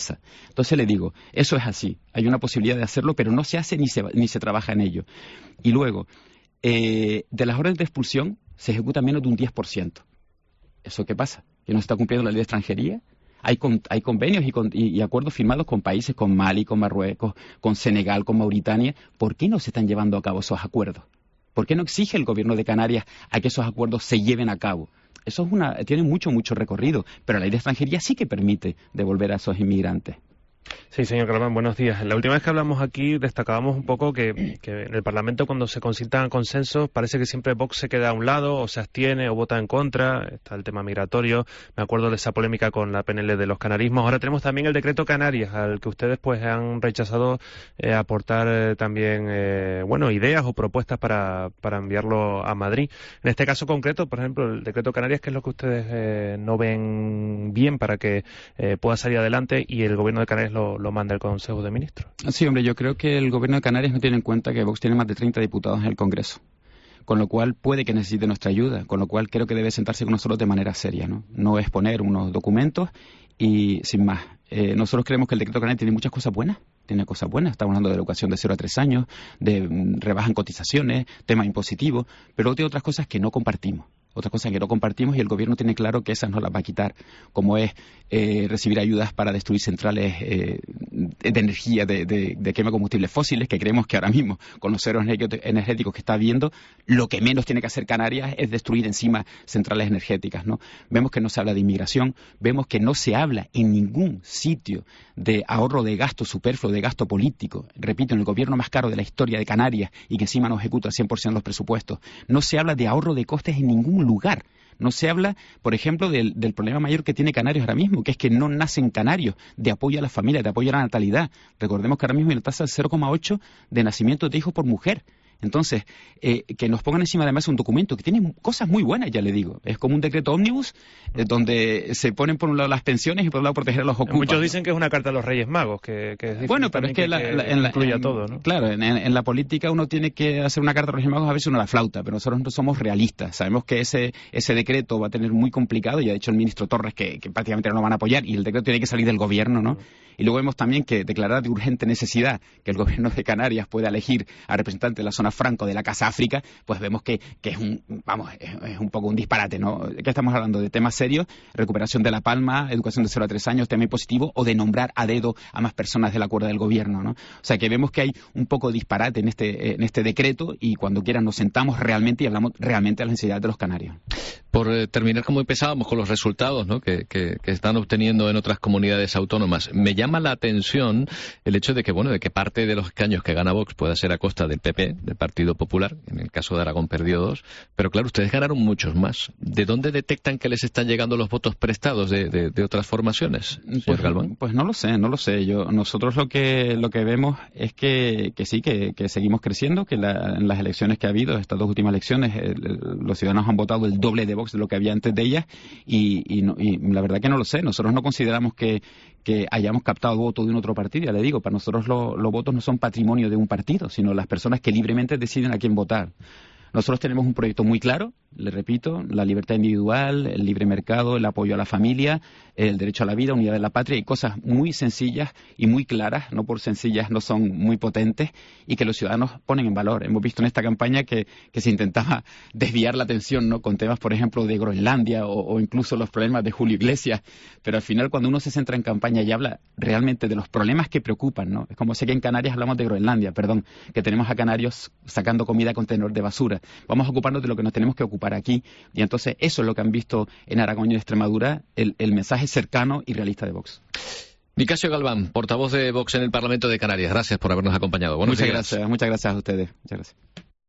pasa. Entonces le digo, eso es así, hay una posibilidad de hacerlo, pero no se hace ni se trabaja en ello. Y luego, de las órdenes de expulsión se ejecuta menos de un 10%. ¿Eso qué pasa? ¿Que no se está cumpliendo la ley de extranjería? Hay convenios y acuerdos firmados con países, con Mali, con Marruecos, con Senegal, con Mauritania. ¿Por qué no se están llevando a cabo esos acuerdos? ¿Por qué no exige el gobierno de Canarias a que esos acuerdos se lleven a cabo? Eso tiene mucho recorrido, pero la ley de extranjería sí que permite devolver a esos inmigrantes. Sí, señor Galván, buenos días. La última vez que hablamos aquí destacábamos un poco que en el Parlamento, cuando se consultan consensos, parece que siempre Vox se queda a un lado, o se abstiene, o vota en contra. Está el tema migratorio, me acuerdo de esa polémica con la PNL de los canarismos. Ahora tenemos también el decreto Canarias, al que ustedes pues han rechazado aportar también ideas o propuestas para enviarlo a Madrid. En este caso concreto, por ejemplo, el decreto Canarias, ¿qué es lo que ustedes no ven bien para que pueda salir adelante y el gobierno de Canarias lo manda el Consejo de Ministros? Sí, hombre, yo creo que el gobierno de Canarias no tiene en cuenta que Vox tiene más de 30 diputados en el Congreso, con lo cual puede que necesite nuestra ayuda, con lo cual creo que debe sentarse con nosotros de manera seria, no exponer unos documentos y sin más. Nosotros creemos que el decreto Canarias tiene muchas cosas buenas. Estamos hablando de educación de 0 a 3 años, de rebaja en cotizaciones, temas impositivos, pero tiene otras cosas que no compartimos. Y el gobierno tiene claro que esas no las va a quitar, como es recibir ayudas para destruir centrales de energía de quema de combustibles fósiles, que creemos que ahora mismo, con los ceros energéticos que está habiendo, lo que menos tiene que hacer Canarias es destruir encima centrales energéticas, ¿no? Vemos que no se habla de inmigración, vemos que no se habla en ningún sitio de ahorro de gasto superfluo, de gasto político. Repito, en el gobierno más caro de la historia de Canarias y que encima no ejecuta al 100% los presupuestos. No se habla de ahorro de costes en ningún lugar. No se habla, por ejemplo, del problema mayor que tiene Canarias ahora mismo, que es que no nacen canarios, de apoyo a la familia, de apoyo a la natalidad. Recordemos que ahora mismo hay una tasa del 0,8 de nacimiento de hijos por mujer. Entonces, que nos pongan encima de la mesa un documento que tiene cosas muy buenas, ya le digo. Es como un decreto ómnibus donde se ponen por un lado las pensiones y por otro lado proteger a los ocupas. Muchos dicen que es una carta a los Reyes Magos, que es difícil. Bueno, pero es que incluye todo, ¿no? Claro, en la política uno tiene que hacer una carta a los Reyes Magos, a veces uno la flauta, pero nosotros no somos realistas. Sabemos que ese decreto va a tener muy complicado, ya ha dicho el ministro Torres que prácticamente no lo van a apoyar, y el decreto tiene que salir del gobierno, ¿no? Y luego vemos también que declarar de urgente necesidad que el gobierno de Canarias pueda elegir a representantes de la zona franco de la Casa África, pues vemos que es un poco un disparate, ¿no? ¿Qué estamos hablando? De temas serios, recuperación de La Palma, educación de 0 a 3 años, tema impositivo, o de nombrar a dedo a más personas del acuerdo del gobierno, ¿no? O sea que vemos que hay un poco de disparate en este decreto, y cuando quieran nos sentamos realmente y hablamos realmente de las necesidades de los canarios. Por terminar, como empezábamos con los resultados, ¿no? que están obteniendo en otras comunidades autónomas, me llama la atención el hecho de que parte de los escaños que gana Vox pueda ser a costa del PP, del Partido Popular. En el caso de Aragón perdió 2, pero claro, ustedes ganaron muchos más. ¿De dónde detectan que les están llegando los votos prestados de otras formaciones, señor Galván? Pues no lo sé. Nosotros lo que vemos es que sí, que seguimos creciendo, que en las elecciones que ha habido, estas 2 últimas elecciones, los ciudadanos han votado el doble de Vox de lo que había antes de ellas, y la verdad que no lo sé. Nosotros no consideramos que hayamos captado votos de un otro partido. Ya le digo, para nosotros los votos no son patrimonio de un partido, sino las personas que libremente deciden a quién votar. Nosotros tenemos un proyecto muy claro, le repito, la libertad individual, el libre mercado, el apoyo a la familia, el derecho a la vida, unidad de la patria, y cosas muy sencillas y muy claras, no por sencillas no son muy potentes, y que los ciudadanos ponen en valor. Hemos visto en esta campaña que se intentaba desviar la atención, ¿no?, con temas, por ejemplo, de Groenlandia o incluso los problemas de Julio Iglesias, pero al final cuando uno se centra en campaña y habla realmente de los problemas que preocupan, ¿no? Es como si aquí en Canarias hablamos de Groenlandia, que tenemos a canarios sacando comida con contenedor de basura. Vamos a ocuparnos de lo que nos tenemos que ocupar aquí, y entonces eso es lo que han visto en Aragón y en Extremadura, el mensaje cercano y realista de Vox. Nicasio Galván, portavoz de Vox en el Parlamento de Canarias, gracias por habernos acompañado. Muchas gracias a ustedes. Muchas gracias.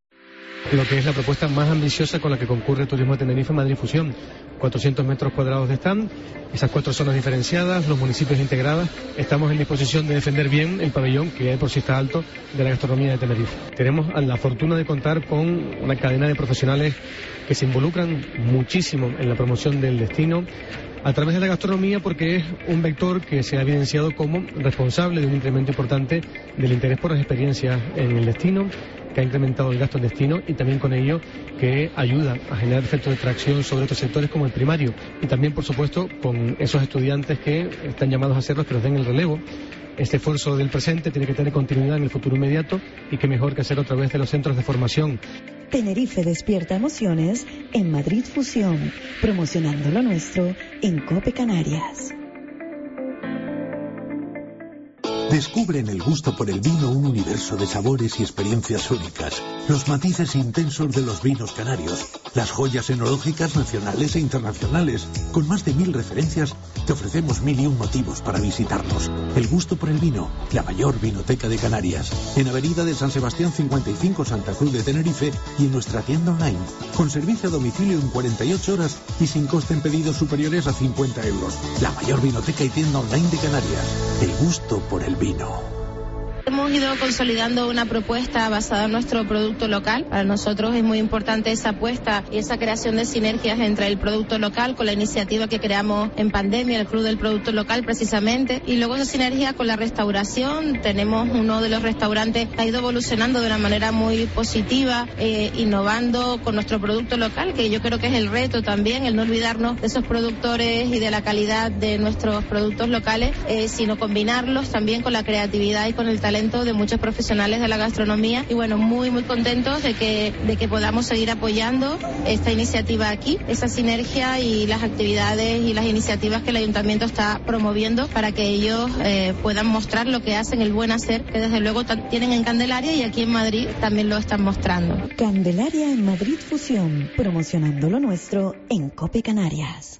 Lo que es la propuesta más ambiciosa con la que concurre Turismo de Tenerife Madrid Fusión. 400 metros cuadrados de stand, esas 4 zonas diferenciadas, los municipios integrados. Estamos en disposición de defender bien el pabellón, que ya por sí está alto, de la gastronomía de Tenerife. Tenemos la fortuna de contar con una cadena de profesionales que se involucran muchísimo en la promoción del destino, a través de la gastronomía, porque es un vector que se ha evidenciado como responsable de un incremento importante del interés por las experiencias en el destino, que ha incrementado el gasto en destino y también con ello que ayuda a generar efectos de tracción sobre otros sectores como el primario, y también por supuesto con esos estudiantes que están llamados a hacerlos, que nos den el relevo. Este esfuerzo del presente tiene que tener continuidad en el futuro inmediato, y qué mejor que hacerlo a través de los centros de formación. Tenerife despierta emociones en Madrid Fusión, promocionando lo nuestro en COPE Canarias. Descubre en el gusto por el vino un universo de sabores y experiencias únicas, los matices intensos de los vinos canarios, las joyas enológicas nacionales e internacionales. Con más de 1000 referencias, te ofrecemos 1001 motivos para visitarnos. El gusto por el vino, la mayor vinoteca de Canarias, en Avenida de San Sebastián 55, Santa Cruz de Tenerife, y en nuestra tienda online, con servicio a domicilio en 48 horas y sin coste en pedidos superiores a 50 euros. La mayor vinoteca y tienda online de Canarias. El gusto por el vino. Hemos ido consolidando una propuesta basada en nuestro producto local. Para nosotros es muy importante esa apuesta y esa creación de sinergias entre el producto local con la iniciativa que creamos en pandemia, el Club del Producto Local precisamente, y luego esa sinergia con la restauración. Tenemos uno de los restaurantes que ha ido evolucionando de una manera muy positiva, innovando con nuestro producto local, que yo creo que es el reto también, el no olvidarnos de esos productores y de la calidad de nuestros productos locales, sino combinarlos también con la creatividad y con el talento de muchos profesionales de la gastronomía. Y bueno, muy contentos de que podamos seguir apoyando esta iniciativa aquí, esa sinergia y las actividades y las iniciativas que el Ayuntamiento está promoviendo para que ellos puedan mostrar lo que hacen, el buen hacer, que desde luego tienen en Candelaria, y aquí en Madrid también lo están mostrando. Candelaria en Madrid Fusión, promocionando lo nuestro en COPE Canarias.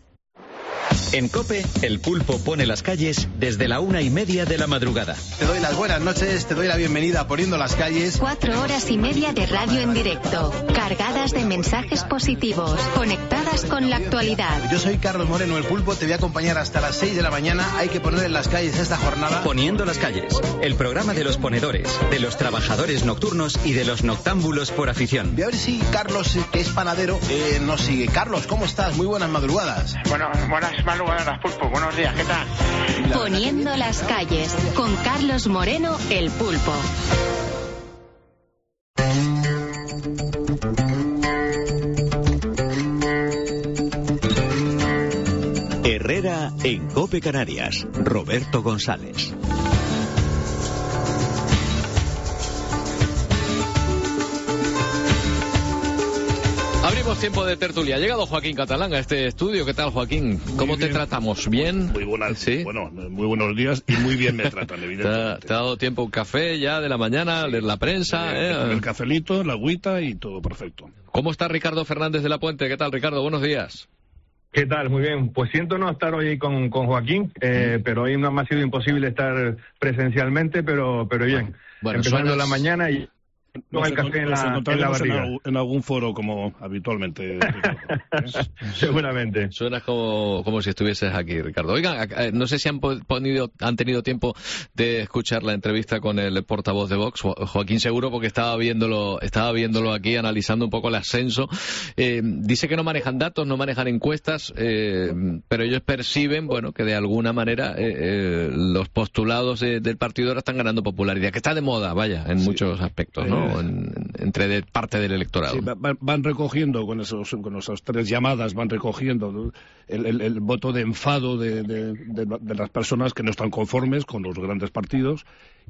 En COPE, el pulpo pone las calles desde la 1:30 de la madrugada. Te doy las buenas noches, te doy la bienvenida a Poniendo las Calles. 4 horas y media de radio en directo, cargadas de mensajes positivos, conectadas con la actualidad. Yo soy Carlos Moreno, el pulpo, te voy a acompañar hasta las 6 de la mañana. Hay que poner en las calles esta jornada. Poniendo las Calles, el programa de los ponedores, de los trabajadores nocturnos y de los noctámbulos por afición. Voy a ver si Carlos, que es panadero, nos sigue. Carlos, ¿cómo estás? Muy buenas madrugadas. Buenas madrugadas, pulpo. Buenos días, ¿qué tal? Poniendo las Calles, con Carlos Moreno, el pulpo. Herrera en COPE Canarias, Roberto González. Abrimos tiempo de tertulia. Ha llegado Joaquín Catalán a este estudio. ¿Qué tal, Joaquín? ¿Cómo te tratamos? ¿Bien? Muy buenas. ¿Sí? Bueno, muy buenos días y muy bien me tratan, evidentemente. ¿Te ha dado tiempo un café ya de la mañana, leer la prensa? El cafelito, la agüita y todo perfecto. ¿Cómo está Ricardo Fernández de la Puente? ¿Qué tal, Ricardo? Buenos días. ¿Qué tal? Muy bien. Pues siento no estar hoy con Joaquín, pero hoy no me ha sido imposible estar presencialmente, pero bien. Bueno, empezando la mañana y con el café en la barriga. En algún foro como habitualmente. Seguramente. Suena como si estuvieses aquí, Ricardo. Oigan, no sé si han tenido tiempo de escuchar la entrevista con el portavoz de Vox, Joaquín Seguro, porque estaba viéndolo aquí, analizando un poco el ascenso. Dice que no manejan datos, no manejan encuestas, pero ellos perciben, bueno, que de alguna manera los postulados del partido ahora están ganando popularidad, que está de moda, vaya, en muchos aspectos, ¿no? Entre parte del electorado. Sí, van recogiendo con esas 3 llamadas, van recogiendo el voto de enfado de las personas que no están conformes con los grandes partidos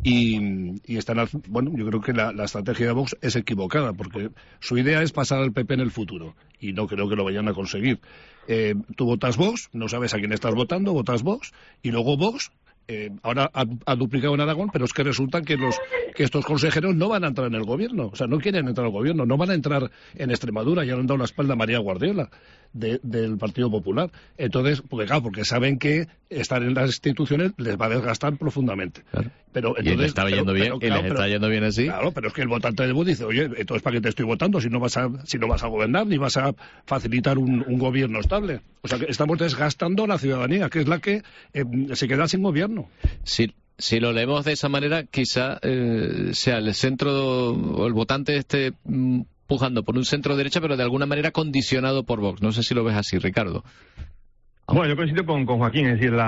y están, bueno, yo creo que la estrategia de Vox es equivocada, porque su idea es pasar al PP en el futuro y no creo que lo vayan a conseguir. Tú votas Vox, no sabes a quién estás votando, votas Vox y luego Vox ahora ha duplicado en Aragón, pero es que resulta que estos consejeros no van a entrar en el gobierno, o sea, no quieren entrar al gobierno, no van a entrar en Extremadura, ya le han dado la espalda a María Guardiola del Partido Popular. Entonces, porque saben que estar en las instituciones les va a desgastar profundamente. Claro. Pero entonces, y les está yendo bien así. Claro, pero es que el votante de Vox dice, oye, entonces ¿para qué te estoy votando si no vas a gobernar ni vas a facilitar un gobierno estable? O sea, que estamos desgastando a la ciudadanía, que es la que se queda sin gobierno. Sí. Si lo leemos de esa manera, quizá sea el centro o el votante esté pujando por un centro derecha, pero de alguna manera condicionado por Vox. No sé si lo ves así, Ricardo. Bueno, yo coincido con Joaquín, es decir,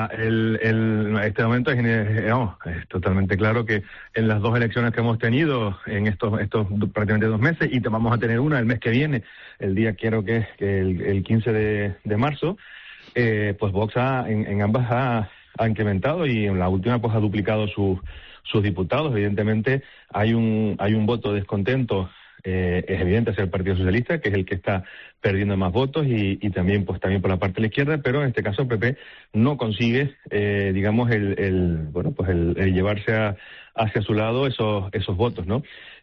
este momento es totalmente claro que en las dos elecciones que hemos tenido en estos prácticamente 2 meses, y vamos a tener una el mes que viene, el día quiero que es el 15 de marzo, pues Vox en ambas ha incrementado, y en la última pues ha duplicado sus diputados. Evidentemente hay un voto de descontento, es evidente, hacia el Partido Socialista, que es el que está perdiendo más votos, y también por la parte de la izquierda, pero en este caso el PP no consigue, digamos, el llevarse hacia su lado esos votos, ¿no?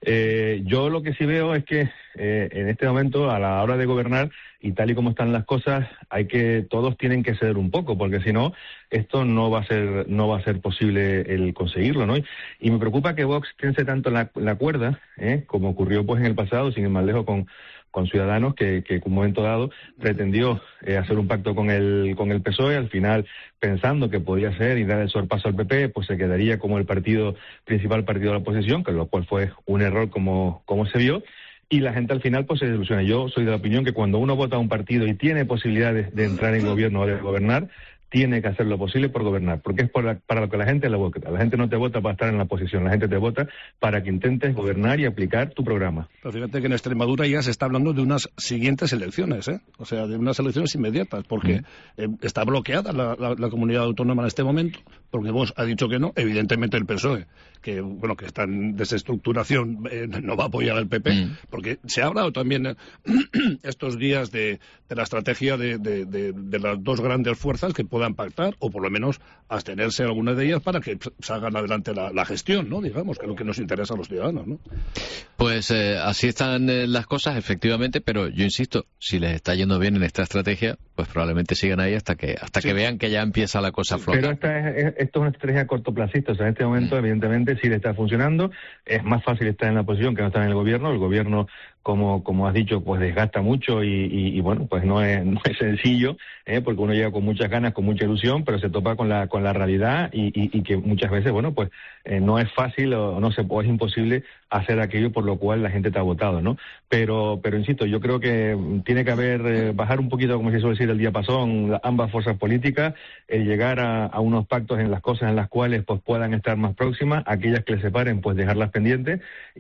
Yo lo que sí veo es que en este momento, a la hora de gobernar, y tal y como están las cosas, todos tienen que ceder un poco, porque si no, esto no va a ser posible el conseguirlo, ¿no? Y me preocupa que Vox tense tanto la cuerda, como ocurrió pues en el pasado, sin ir más lejos con Ciudadanos, que en un momento dado pretendió hacer un pacto con el PSOE, al final, pensando que podía ser y dar el sorpaso al PP, pues se quedaría como el principal partido de la oposición, que lo cual fue un error como se vio, y la gente al final pues se desilusiona. Yo soy de la opinión que cuando uno vota a un partido y tiene posibilidades de entrar en gobierno o de gobernar, tiene que hacer lo posible por gobernar, porque es para lo que la gente la vota. La gente no te vota para estar en la oposición, la gente te vota para que intentes gobernar y aplicar tu programa. Pero fíjate que en Extremadura ya se está hablando de unas siguientes elecciones, o sea, de unas elecciones inmediatas, porque está bloqueada la comunidad autónoma en este momento, porque Vox ha dicho que no. Evidentemente el PSOE, que está en desestructuración, no va a apoyar al PP, porque se ha hablado también estos días de la estrategia de las dos grandes fuerzas que puedan pactar, o por lo menos abstenerse alguna de ellas para que salgan adelante la gestión, ¿no? Digamos, que es lo que nos interesa a los ciudadanos, ¿no? Pues así están las cosas, efectivamente, pero yo insisto, si les está yendo bien en esta estrategia, pues probablemente sigan ahí hasta que vean que ya empieza la cosa a flotar. Pero esto es una estrategia cortoplacista, o sea, en este momento, evidentemente, si le está funcionando, es más fácil estar en la oposición que no estar en el gobierno. El gobierno, como has dicho, pues desgasta mucho y bueno, pues no es sencillo, porque uno llega con muchas ganas, con mucha ilusión, pero se topa con la realidad y que muchas veces, bueno, pues no es fácil o es imposible hacer aquello por lo cual la gente te ha votado, ¿no? Pero insisto, yo creo que tiene que bajar un poquito, como se suele decir, el diapasón, ambas fuerzas políticas, el llegar a unos pactos en las cosas en las cuales pues puedan estar más próximas, aquellas que les separen, pues dejarlas pendientes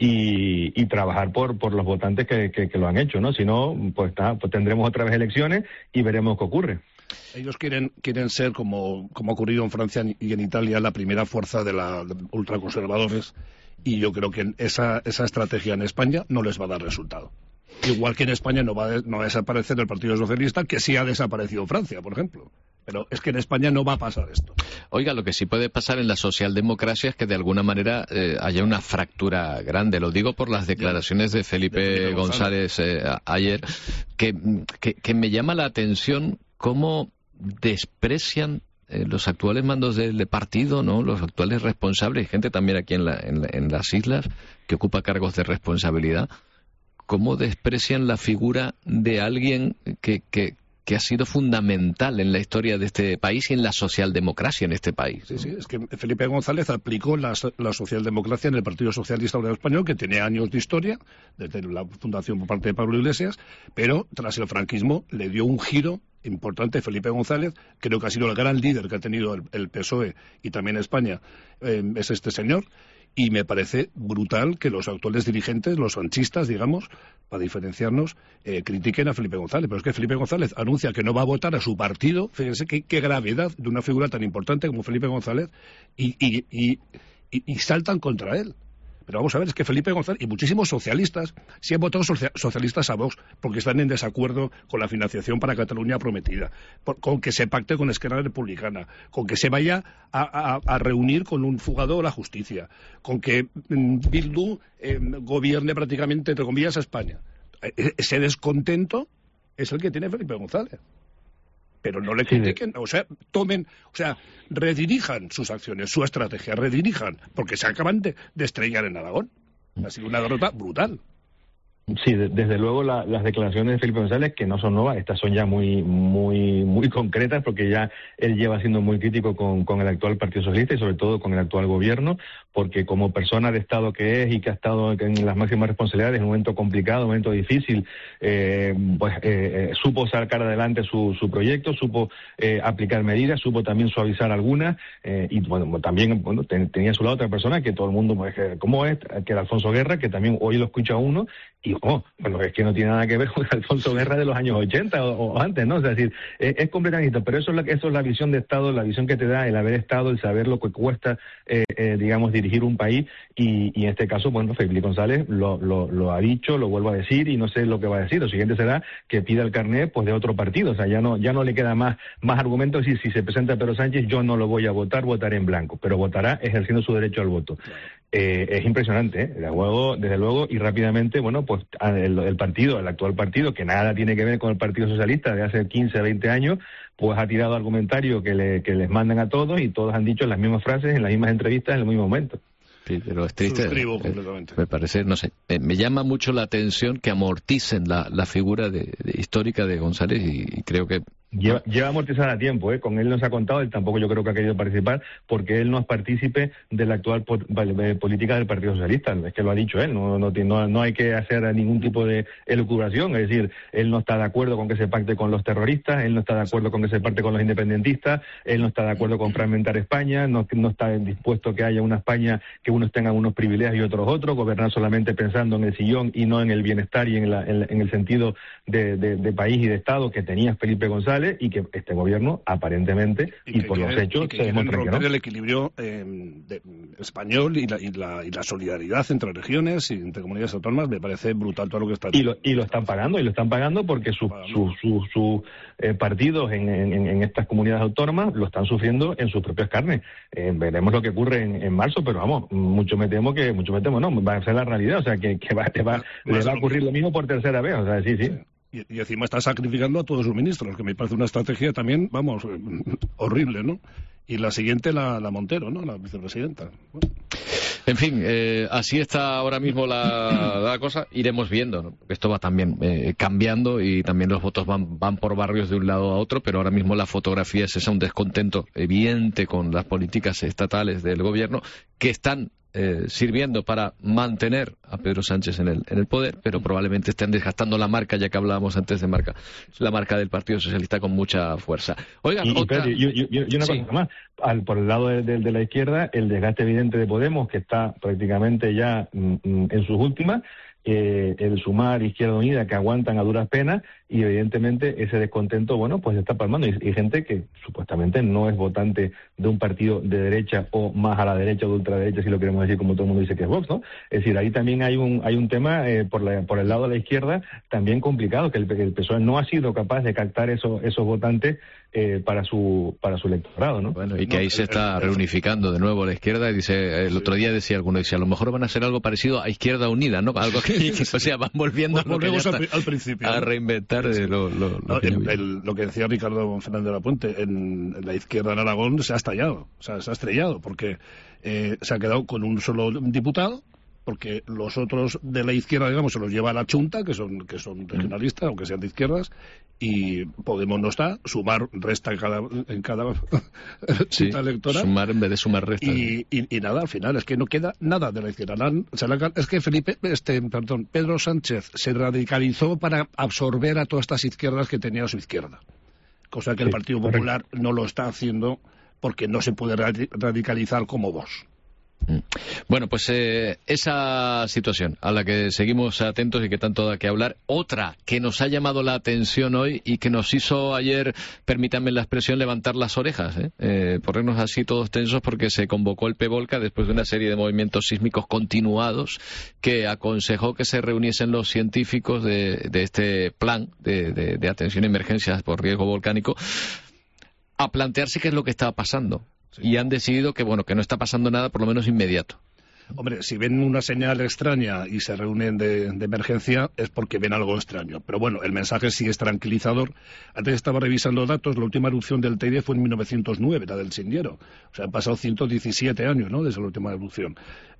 y trabajar por los votantes que lo han hecho, ¿no? Si no, pues tendremos otra vez elecciones y veremos qué ocurre. Ellos quieren ser, como ha ocurrido en Francia y en Italia, la primera fuerza de ultraconservadores, y yo creo que esa estrategia en España no les va a dar resultado. Igual que en España no va a desaparecer el Partido Socialista, que sí ha desaparecido en Francia, por ejemplo. Pero es que en España no va a pasar esto. Oiga, lo que sí puede pasar en la socialdemocracia es que de alguna manera haya una fractura grande. Lo digo por las declaraciones de Felipe González ayer, que me llama la atención cómo desprecian los actuales mandos del partido, ¿no? Los actuales responsables, gente también aquí en las islas que ocupa cargos de responsabilidad, cómo desprecian la figura de alguien que ha sido fundamental en la historia de este país y en la socialdemocracia en este país. Sí, es que Felipe González aplicó la socialdemocracia en el Partido Socialista Obrero Español, que tenía años de historia, desde la fundación por parte de Pablo Iglesias, pero tras el franquismo le dio un giro importante. Felipe González, creo que ha sido el gran líder que ha tenido el PSOE y también España, es este señor. Y me parece brutal que los actuales dirigentes, los sanchistas, digamos, para diferenciarnos, critiquen a Felipe González. Pero es que Felipe González anuncia que no va a votar a su partido. Fíjense qué gravedad de una figura tan importante como Felipe González y saltan contra él. Pero vamos a ver, es que Felipe González y muchísimos socialistas sí han votado socialistas a Vox porque están en desacuerdo con la financiación para Cataluña prometida, con que se pacte con Esquerra Republicana, con que se vaya a reunir con un fugado de la justicia, con que Bildu gobierne prácticamente, entre comillas, a España. Ese descontento es el que tiene Felipe González. Pero no le critiquen, redirijan sus acciones, su estrategia, redirijan, porque se acaban de estrellar en Aragón. Ha sido una derrota brutal. Sí, desde luego las declaraciones de Felipe González, que no son nuevas, estas son ya muy concretas, porque ya él lleva siendo muy crítico con el actual Partido Socialista y sobre todo con el actual gobierno, porque como persona de Estado que es y que ha estado en las máximas responsabilidades en un momento complicado, un momento difícil, supo sacar adelante su proyecto, supo aplicar medidas, supo también suavizar algunas, y bueno, también tenía a su lado otra persona que todo el mundo, ¿cómo es? Que era Alfonso Guerra, que también hoy lo escucha uno, y bueno, es que no tiene nada que ver con Alfonso Guerra de los años 80 o antes, ¿no? O sea, es decir, es completamente, pero eso es la visión de Estado, la visión que te da el haber estado, el saber lo que cuesta, digamos, dirigir un país, y en este caso, bueno, Felipe González lo ha dicho, lo vuelvo a decir, y no sé lo que va a decir. Lo siguiente será que pida el carnet, pues, de otro partido. O sea, ya no le queda más argumentos. Es decir, si se presenta Pedro Sánchez, yo no lo voy a votar, votaré en blanco, pero votará ejerciendo su derecho al voto. Es impresionante, ¿eh? Desde luego, y rápidamente, bueno, pues el actual partido, que nada tiene que ver con el Partido Socialista de hace 15, 20 años, pues ha tirado argumentario que les mandan a todos, y todos han dicho las mismas frases en las mismas entrevistas en el mismo momento. Sí, pero es triste. Suscribo completamente. Me parece, no sé, me llama mucho la atención que amorticen la figura histórica de González, y creo que Lleva amortizada a tiempo, con él no se ha contado, él tampoco yo creo que ha querido participar, porque él no es partícipe de la actual política del Partido Socialista, es que lo ha dicho él, no hay que hacer ningún tipo de elucubración, es decir, él no está de acuerdo con que se pacte con los terroristas, él no está de acuerdo con que se pacte con los independentistas, él no está de acuerdo con fragmentar España, no está dispuesto que haya una España que unos tengan unos privilegios y otros, gobernar solamente pensando en el sillón y no en el bienestar y en el sentido de país y de Estado que tenía Felipe González, y que este gobierno aparentemente y por los hechos se demuestra que no. El equilibrio español y la solidaridad entre regiones y entre comunidades autónomas. Me parece brutal todo lo que está haciendo. Y lo están pagando porque sus partidos en estas comunidades autónomas lo están sufriendo en sus propias carnes. Veremos lo que ocurre en marzo, pero vamos, mucho me temo no, va a ser la realidad, o sea que le va a ocurrir lo mismo por tercera vez, o sea, sí. Y encima está sacrificando a todos sus ministros, que me parece una estrategia también, vamos, horrible, ¿no? Y la siguiente, la Montero, ¿no? La vicepresidenta. Bueno. En fin, así está ahora mismo la cosa. Iremos viendo, ¿no? Esto va también cambiando, y también los votos van por barrios de un lado a otro, pero ahora mismo la fotografía es esa, un descontento evidente con las políticas estatales del gobierno, que están sirviendo para mantener a Pedro Sánchez en el poder, pero probablemente estén desgastando la marca, ya que hablábamos antes de marca, la marca del Partido Socialista con mucha fuerza. Oigan, y una cosa más, por el lado de la izquierda, el desgaste evidente de Podemos, que está prácticamente ya en sus últimas, el Sumar, Izquierda Unida, que aguantan a duras penas, y evidentemente ese descontento, bueno, pues está palmando, y gente que supuestamente no es votante de un partido de derecha o más a la derecha o de ultraderecha, si lo queremos decir, como todo el mundo dice que es Vox, ¿no? Es decir, ahí también hay un tema por el lado de la izquierda también complicado, que el PSOE no ha sido capaz de captar esos votantes para su electorado, ¿no? Bueno, y que ahí se está reunificando de nuevo la izquierda, y dice, el otro día decía alguno, a lo mejor van a ser algo parecido a Izquierda Unida, ¿no? Algo que, o sea, van volviendo al principio, a reinventar lo que decía Ricardo Fernández de la Puente. En la izquierda en Aragón se ha estallado, se ha estrellado, porque se ha quedado con un solo diputado, porque los otros de la izquierda, digamos, se los lleva a la chunta, que son regionalistas, aunque sean de izquierdas, y Podemos no está, Sumar resta en cada cita electoral. Sumar en vez de sumar resta. Y nada, al final, es que no queda nada de la izquierda. Es que Pedro Sánchez se radicalizó para absorber a todas estas izquierdas que tenía a su izquierda. Cosa que el Partido Popular no lo está haciendo, porque no se puede radicalizar como Vox. Bueno, pues esa situación a la que seguimos atentos y que tanto da que hablar. Otra que nos ha llamado la atención hoy y que nos hizo ayer, permítanme la expresión, levantar las orejas, ponernos así todos tensos, porque se convocó el PVOLCA después de una serie de movimientos sísmicos continuados, que aconsejó que se reuniesen los científicos de este plan de atención a emergencias por riesgo volcánico a plantearse qué es lo que estaba pasando. Y han decidido que no está pasando nada, por lo menos inmediato. Hombre, si ven una señal extraña y se reúnen de emergencia, es porque ven algo extraño. Pero bueno, el mensaje sí es tranquilizador. Antes estaba revisando datos, la última erupción del Teide fue en 1909, la del Siniero. O sea, han pasado 117 años, ¿no?, desde la última erupción.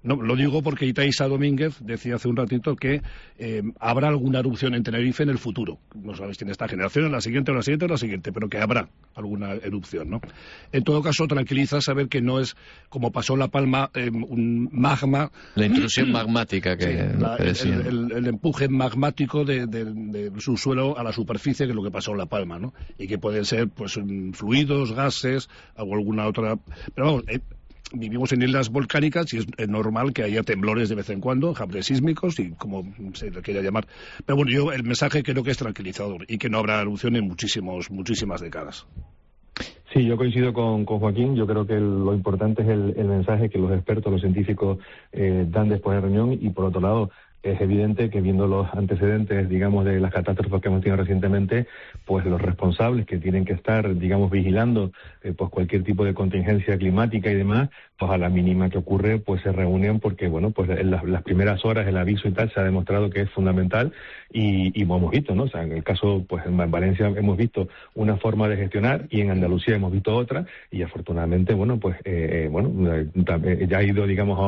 No, lo digo porque Itaiza Domínguez decía hace un ratito que habrá alguna erupción en Tenerife en el futuro. No sabes si en esta generación, en la siguiente o la siguiente o la siguiente, pero que habrá alguna erupción, ¿no? En todo caso, tranquiliza saber que no es, como pasó en La Palma, un magma... La intrusión magmática que decía. El empuje magmático de su suelo a la superficie, que es lo que pasó en La Palma, ¿no? Y que pueden ser, pues, fluidos, gases, o alguna otra... Pero vamos... vivimos en islas volcánicas y es normal que haya temblores de vez en cuando, enjambres sísmicos y como se le quiera llamar. Pero bueno, yo el mensaje creo que es tranquilizador y que no habrá erupción en muchísimas décadas. Sí, yo coincido con Joaquín. Yo creo que lo importante es el mensaje que los expertos, los científicos dan después de la reunión, y por otro lado, es evidente que viendo los antecedentes, digamos, de las catástrofes que hemos tenido recientemente, pues los responsables que tienen que estar, digamos, vigilando pues cualquier tipo de contingencia climática y demás, pues a la mínima que ocurre, pues se reúnen porque, bueno, pues en las primeras horas el aviso y tal se ha demostrado que es fundamental y hemos visto, ¿no? O sea, en el caso, pues en Valencia hemos visto una forma de gestionar y en Andalucía hemos visto otra y afortunadamente, bueno, pues ya ha ido, digamos,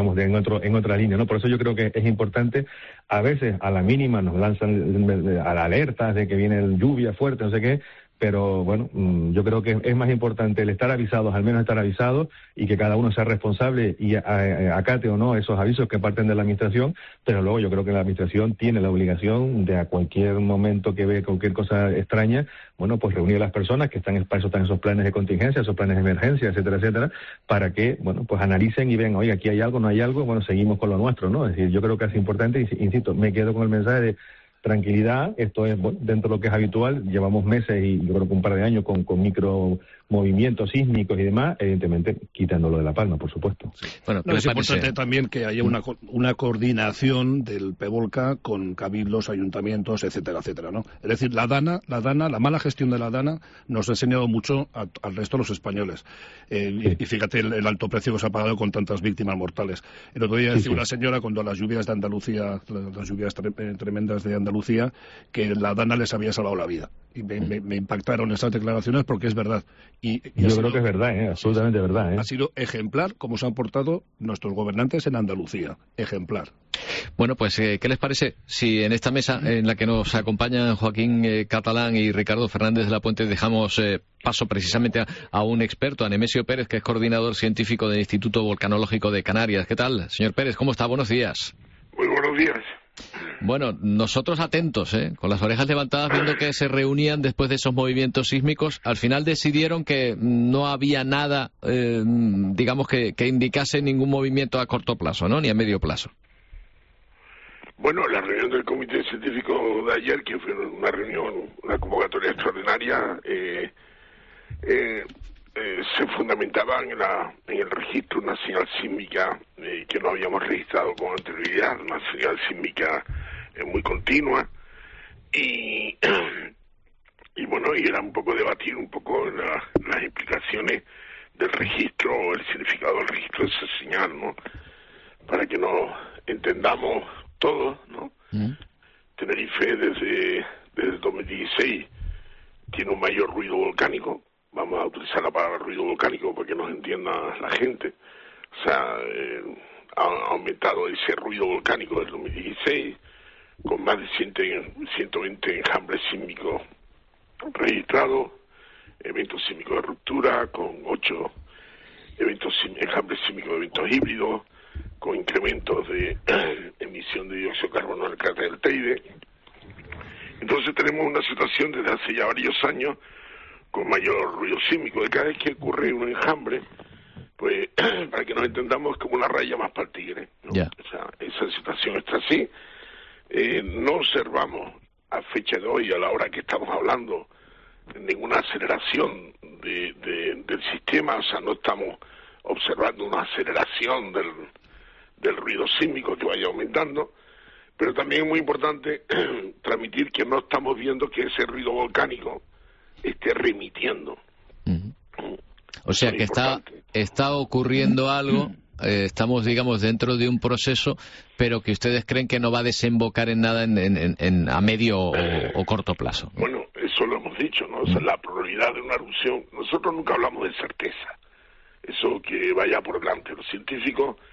en otra línea, ¿no? Por eso yo creo que es importante. A veces a la mínima nos lanzan a la alerta de que viene lluvia fuerte, no sé qué, pero bueno, yo creo que es más importante el estar avisados, al menos estar avisados, y que cada uno sea responsable y acate o no esos avisos que parten de la administración, pero luego yo creo que la administración tiene la obligación de, a cualquier momento que ve cualquier cosa extraña, bueno, pues reunir a las personas que están, para eso están esos planes de contingencia, esos planes de emergencia, etcétera, etcétera, para que, bueno, pues analicen y vean, oye, aquí hay algo, no hay algo, bueno, seguimos con lo nuestro, ¿no? Es decir, yo creo que es importante, insisto, me quedo con el mensaje de tranquilidad. Esto es, bueno, dentro de lo que es habitual. Llevamos meses y yo creo que un par de años con micro movimientos sísmicos y demás, evidentemente quitándolo de La Palma, por supuesto. Sí. Bueno, es importante también que haya una coordinación del PEVOLCA con cabildos, ayuntamientos, etcétera, etcétera, ¿no? Es decir, la mala gestión de la Dana nos ha enseñado mucho al resto de los españoles. Y fíjate el alto precio que se ha pagado con tantas víctimas mortales. El otro día decía una señora, cuando las lluvias de Andalucía, las lluvias tremendas de Andalucía, que la Dana les había salvado la vida. Y me impactaron esas declaraciones porque es verdad. Y yo creo que es verdad, absolutamente verdad. Ha sido ejemplar cómo se han portado nuestros gobernantes en Andalucía. Ejemplar. Bueno, pues, ¿qué les parece si en esta mesa en la que nos acompañan Joaquín Catalán y Ricardo Fernández de la Puente dejamos paso precisamente a un experto, a Nemesio Pérez, que es coordinador científico del Instituto Volcanológico de Canarias? ¿Qué tal, señor Pérez? ¿Cómo está? Buenos días. Muy buenos días. Bueno, nosotros atentos, con las orejas levantadas, viendo que se reunían después de esos movimientos sísmicos. Al final decidieron que no había nada, digamos, que indicase ningún movimiento a corto plazo, ¿no? Ni a medio plazo. Bueno, la reunión del Comité Científico de ayer, que fue una reunión, una convocatoria extraordinaria, se fundamentaba en el registro de una señal sísmica que no habíamos registrado con anterioridad, una señal sísmica muy continua, y bueno, y era un poco debatir un poco las implicaciones del registro, el significado del registro de esa señal, ¿no? Para que nos entendamos todos, ¿no? Tenerife desde 2016 tiene un mayor ruido volcánico. Vamos a utilizar la palabra ruido volcánico para que nos entienda la gente. O sea, ha aumentado ese ruido volcánico del 2016 con más de 120 enjambres sísmicos registrados, eventos sísmicos de ruptura, con 8 enjambres sísmicos de eventos híbridos, con incrementos de emisión de dióxido de carbono en el cráter del Teide. Entonces tenemos una situación desde hace ya varios años con mayor ruido sísmico. De cada vez que ocurre un enjambre, pues para que nos entendamos, es como una raya más para el tigre, ¿no? Yeah. O sea, esa situación está así. No observamos a fecha de hoy, a la hora que estamos hablando, ninguna aceleración del sistema. O sea, no estamos observando una aceleración del ruido sísmico que vaya aumentando, pero también es muy importante transmitir que no estamos viendo que ese ruido volcánico esté remitiendo. O sea que está ocurriendo algo, estamos, digamos, dentro de un proceso, pero que ustedes creen que no va a desembocar en nada a medio o corto plazo. Bueno, eso lo hemos dicho, ¿no? O sea, la probabilidad de una erupción, nosotros nunca hablamos de certeza, eso que vaya por delante. Los científicos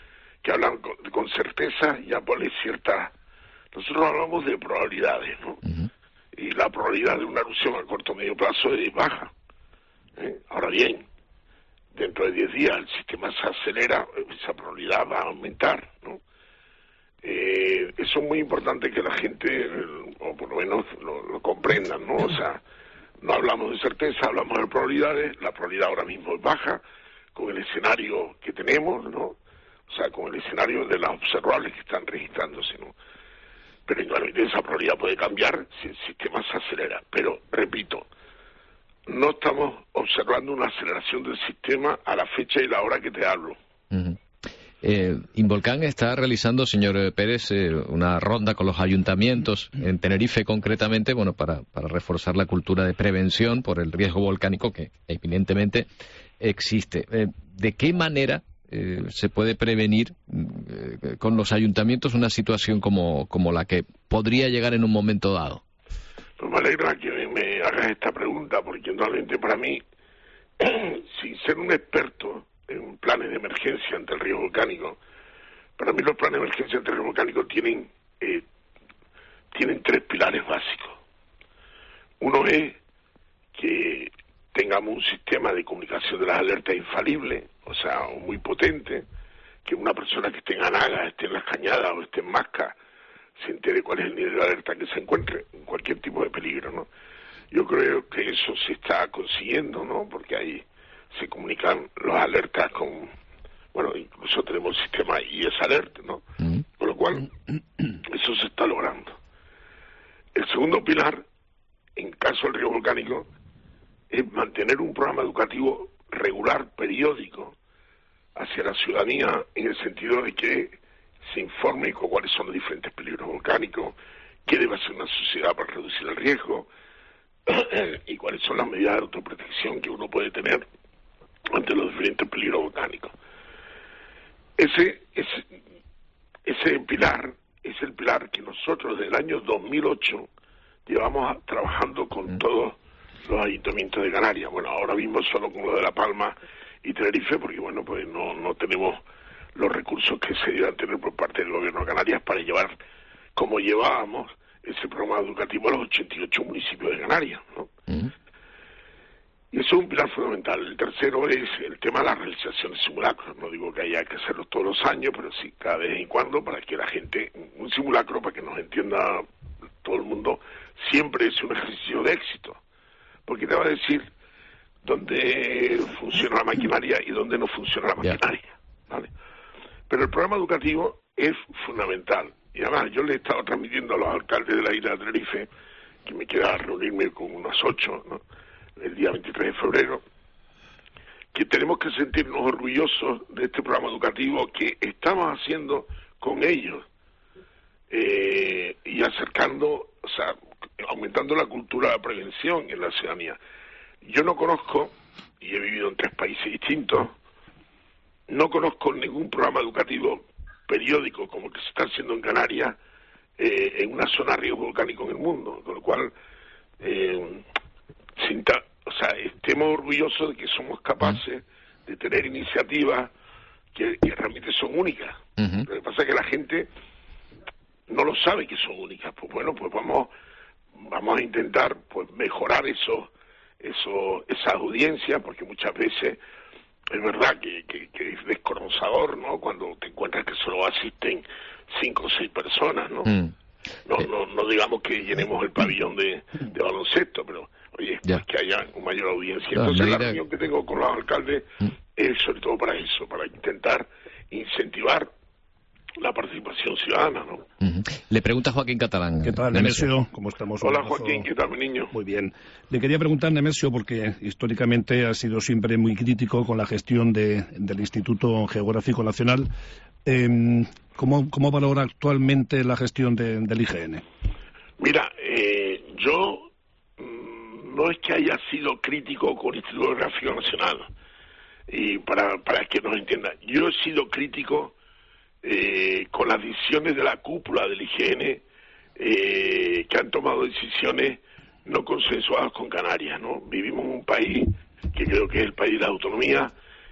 que hablan con certeza, ya pone cierta... Nosotros hablamos de probabilidades, ¿no? Y la probabilidad de una erupción a corto o medio plazo es baja. Ahora bien, dentro de 10 días el sistema se acelera, esa probabilidad va a aumentar, ¿no? Eso es muy importante que la gente, o por lo menos lo comprendan, ¿no? O sea, no hablamos de certeza, hablamos de probabilidades. La probabilidad ahora mismo es baja, con el escenario que tenemos, ¿no? O sea, con el escenario de las observables que están registrándose, ¿no? Pero igualmente esa probabilidad puede cambiar si el sistema se acelera. Pero, repito, no estamos observando una aceleración del sistema a la fecha y la hora que te hablo. Involcán está realizando, señor Pérez, una ronda con los ayuntamientos, en Tenerife concretamente, bueno, para reforzar la cultura de prevención por el riesgo volcánico que evidentemente existe. ¿De qué manera se puede prevenir con los ayuntamientos una situación como la que podría llegar en un momento dado? Pues me alegra que me hagas esta pregunta, porque realmente para mí, sin ser un experto en planes de emergencia ante el riesgo volcánico, para mí los planes de emergencia ante el riesgo volcánico tienen 3 pilares básicos. Uno es que tengamos un sistema de comunicación de las alertas infalible, o sea, muy potente, que una persona que esté en Anaga, esté en Las Cañadas o esté en Masca, se entere cuál es el nivel de alerta que se encuentre en cualquier tipo de peligro, ¿no? Yo creo que eso se está consiguiendo, ¿no? Porque ahí se comunican los alertas con... Bueno, incluso tenemos el sistema IS Alert, ¿no? Con lo cual, eso se está logrando. El segundo pilar, en caso del riesgo volcánico, es mantener un programa educativo regular, periódico, hacia la ciudadanía, en el sentido de que se informe con cuáles son los diferentes peligros volcánicos, qué debe hacer una sociedad para reducir el riesgo, y cuáles son las medidas de autoprotección que uno puede tener ante los diferentes peligros volcánicos. Ese pilar es el pilar que nosotros desde el año 2008 llevamos trabajando con todos los ayuntamientos de Canarias. Bueno, ahora mismo solo con lo de La Palma y Tenerife, porque bueno, pues no tenemos los recursos que se deben tener por parte del gobierno de Canarias para llevar, como llevábamos, ese programa educativo a los 88 municipios de Canarias, ¿no? Y eso es un pilar fundamental. El tercero es el tema de la realización de simulacros. No digo que haya que hacerlo todos los años, pero sí cada vez en cuando, para que la gente, un simulacro, para que nos entienda todo el mundo, siempre es un ejercicio de éxito, porque te va a decir dónde funciona la maquinaria y dónde no funciona la maquinaria, ¿vale? Pero el programa educativo es fundamental. Y además yo le he estado transmitiendo a los alcaldes de la isla de Tenerife, que me queda reunirme con unas 8, ¿no?, el día 23 de febrero, que tenemos que sentirnos orgullosos de este programa educativo que estamos haciendo con ellos, y acercando, o sea, aumentando la cultura de prevención en la ciudadanía. Yo no conozco, y he vivido en 3 países distintos, no conozco ningún programa educativo periódico como el que se está haciendo en Canarias, en una zona de riesgo volcánico en el mundo, con lo cual estemos orgullosos de que somos capaces de tener iniciativas que realmente son únicas. Lo que pasa es que la gente no lo sabe que son únicas. Pues bueno, pues vamos a intentar pues mejorar esas audiencias, porque muchas veces es verdad que es descorazonador, ¿no?, cuando te encuentras que solo asisten 5 o 6 personas, ¿no? No digamos que llenemos el pabellón de baloncesto, pero oye, pues que haya una mayor audiencia. Entonces la reunión que tengo con los alcaldes es sobre todo para eso, para intentar incentivar la participación ciudadana, ¿no? Le pregunta Joaquín Catalán. ¿Qué tal, Nemesio? ¿Cómo estamos? Hola, Joaquín, ¿qué tal, mi niño? Muy bien. Le quería preguntar, Nemesio, porque históricamente ha sido siempre muy crítico con la gestión del Instituto Geográfico Nacional. ¿Cómo valora actualmente la gestión del IGN? Mira, yo no es que haya sido crítico con el Instituto Geográfico Nacional, y para que nos entienda, yo he sido crítico con las decisiones de la cúpula del IGN, que han tomado decisiones no consensuadas con Canarias, ¿no? Vivimos en un país que creo que es el país de la autonomía,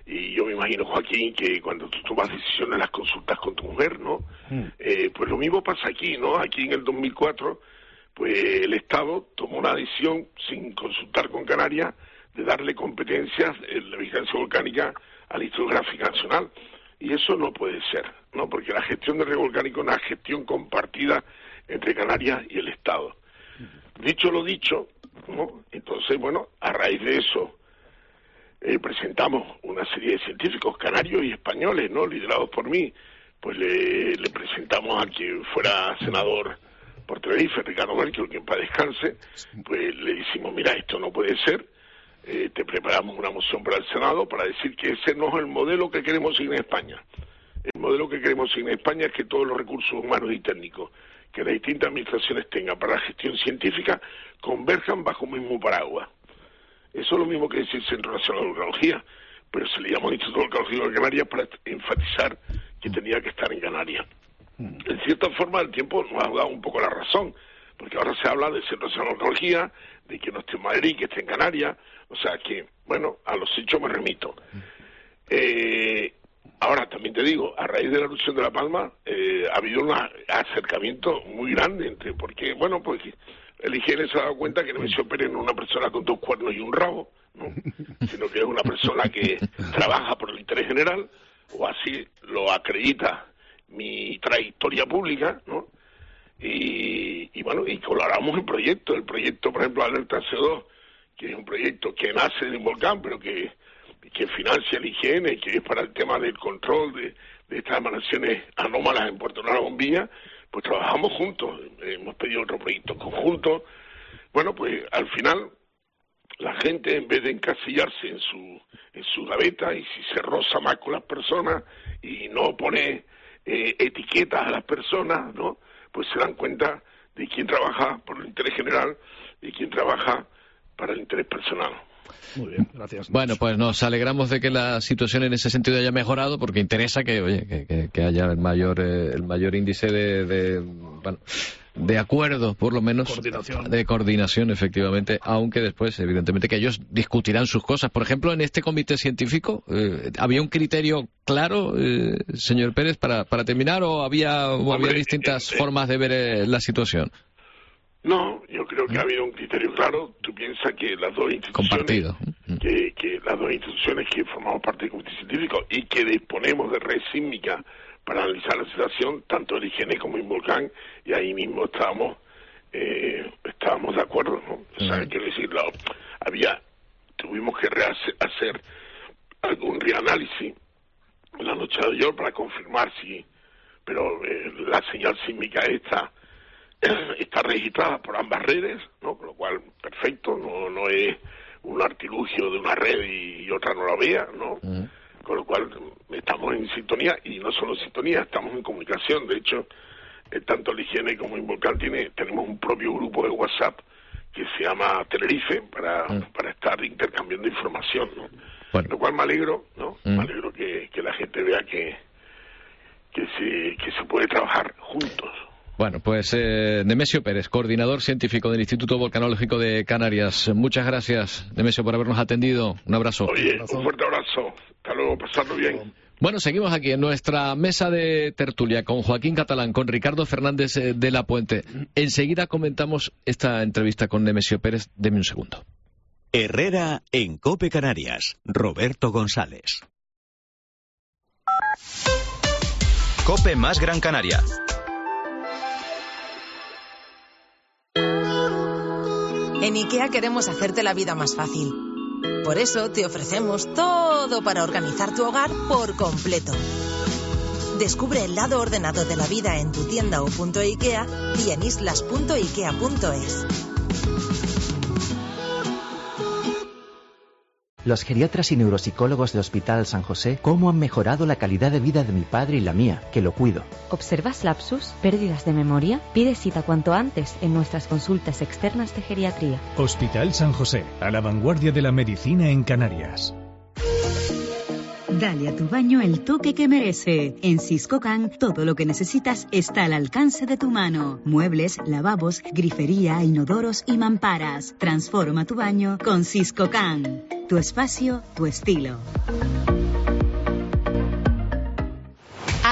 Y yo me imagino, Joaquín, que cuando tú tomas decisiones, las consultas con tu mujer, ¿no? Pues lo mismo pasa aquí, ¿no? Aquí en el 2004, pues el Estado tomó una decisión sin consultar con Canarias de darle competencias en la vigilancia volcánica al Instituto Geográfico Nacional. Y eso no puede ser, ¿no? Porque la gestión del riesgo volcánico es una gestión compartida entre Canarias y el Estado. Dicho lo dicho, ¿no? Entonces, bueno, a raíz de eso presentamos una serie de científicos canarios y españoles, ¿no? Liderados por mí. Pues le presentamos a quien fuera senador por Tenerife, Ricardo Merkel, que en paz descanse. Pues le decimos, mira, esto no puede ser. Te preparamos una moción para el Senado para decir que ese no es el modelo que queremos seguir en España. El modelo que queremos seguir en España es que todos los recursos humanos y técnicos que las distintas administraciones tengan para la gestión científica converjan bajo un mismo paraguas. Eso es lo mismo que decir Centro Nacional de Volcanología, pero se le llamó Instituto Volcanológico de Canarias para enfatizar que tenía que estar en Canarias. En cierta forma, el tiempo nos ha dado un poco la razón, porque ahora se habla del Centro Nacional de Volcanología, de que no esté en Madrid, que esté en Canarias, o sea que, bueno, a los hechos me remito. Ahora, también te digo, a raíz de la erupción de La Palma, ha habido un acercamiento muy grande entre, porque, bueno, pues el IGN se ha dado cuenta que Nemesio Pérez no es una persona con 2 cuernos y un rabo, ¿no? Sino que es una persona que trabaja por el interés general, o así lo acredita mi trayectoria pública, ¿no? Y bueno, y colaboramos en el proyecto, por ejemplo, Alerta CO2, que es un proyecto que nace de un volcán, pero que financia el IGN, que es para el tema del control de estas emanaciones anómalas en Puerto Nueva Bombilla. Pues trabajamos juntos, hemos pedido otro proyecto conjunto. Bueno, pues al final la gente, en vez de encasillarse en su gaveta, y si se roza más con las personas y no pone etiquetas a las personas, ¿no? Pues se dan cuenta de quién trabaja por el interés general y quién trabaja para el interés personal. Muy bien, gracias. Bueno, pues nos alegramos de que la situación en ese sentido haya mejorado, porque interesa que, oye, que haya el mayor índice de acuerdo, por lo menos, de coordinación, efectivamente, aunque después, evidentemente, que ellos discutirán sus cosas. Por ejemplo, en este comité científico, ¿había un criterio claro, señor Pérez, para terminar, o había distintas formas de ver la situación? No, yo creo que ha habido un criterio claro. Tú piensas que las dos instituciones que las dos instituciones que formamos parte del comité científico y que disponemos de red sísmica para analizar la situación, tanto el IGN como el Volcán, y ahí mismo estábamos de acuerdo, ¿no? O sea, quiero decir, tuvimos que hacer algún reanálisis la noche de ayer para confirmar pero la señal sísmica está registrada por ambas redes, ¿no? Con lo cual, perfecto, no es un artilugio de una red y otra no la vea, ¿no? Con lo cual estamos en sintonía, y no solo en sintonía, estamos en comunicación. De hecho, tanto el IGN como el Volcán tenemos un propio grupo de WhatsApp que se llama Tenerife para estar intercambiando información, ¿no? Bueno. Lo cual me alegro, ¿no? Me alegro que la gente vea que se puede trabajar juntos. Bueno, pues Nemesio Pérez, coordinador científico del Instituto Volcanológico de Canarias. Muchas gracias, Nemesio, por habernos atendido. Un abrazo. Oye, un fuerte abrazo. Hasta luego, pasarlo bien. Bueno, seguimos aquí en nuestra mesa de tertulia con Joaquín Catalán, con Ricardo Fernández de la Puente. Enseguida comentamos esta entrevista con Nemesio Pérez. Deme un segundo. Herrera en COPE Canarias. Roberto González. COPE más Gran Canaria. En IKEA queremos hacerte la vida más fácil. Por eso te ofrecemos todo para organizar tu hogar por completo. Descubre el lado ordenado de la vida en tu tienda o punto IKEA y en islas.ikea.es. Los geriatras y neuropsicólogos del Hospital San José, ¿cómo han mejorado la calidad de vida de mi padre y la mía, que lo cuido? ¿Observas lapsus, pérdidas de memoria? Pide cita cuanto antes en nuestras consultas externas de geriatría. Hospital San José, a la vanguardia de la medicina en Canarias. Dale a tu baño el toque que merece. En Siscocan, todo lo que necesitas está al alcance de tu mano. Muebles, lavabos, grifería, inodoros y mamparas. Transforma tu baño con Siscocan. Tu espacio, tu estilo.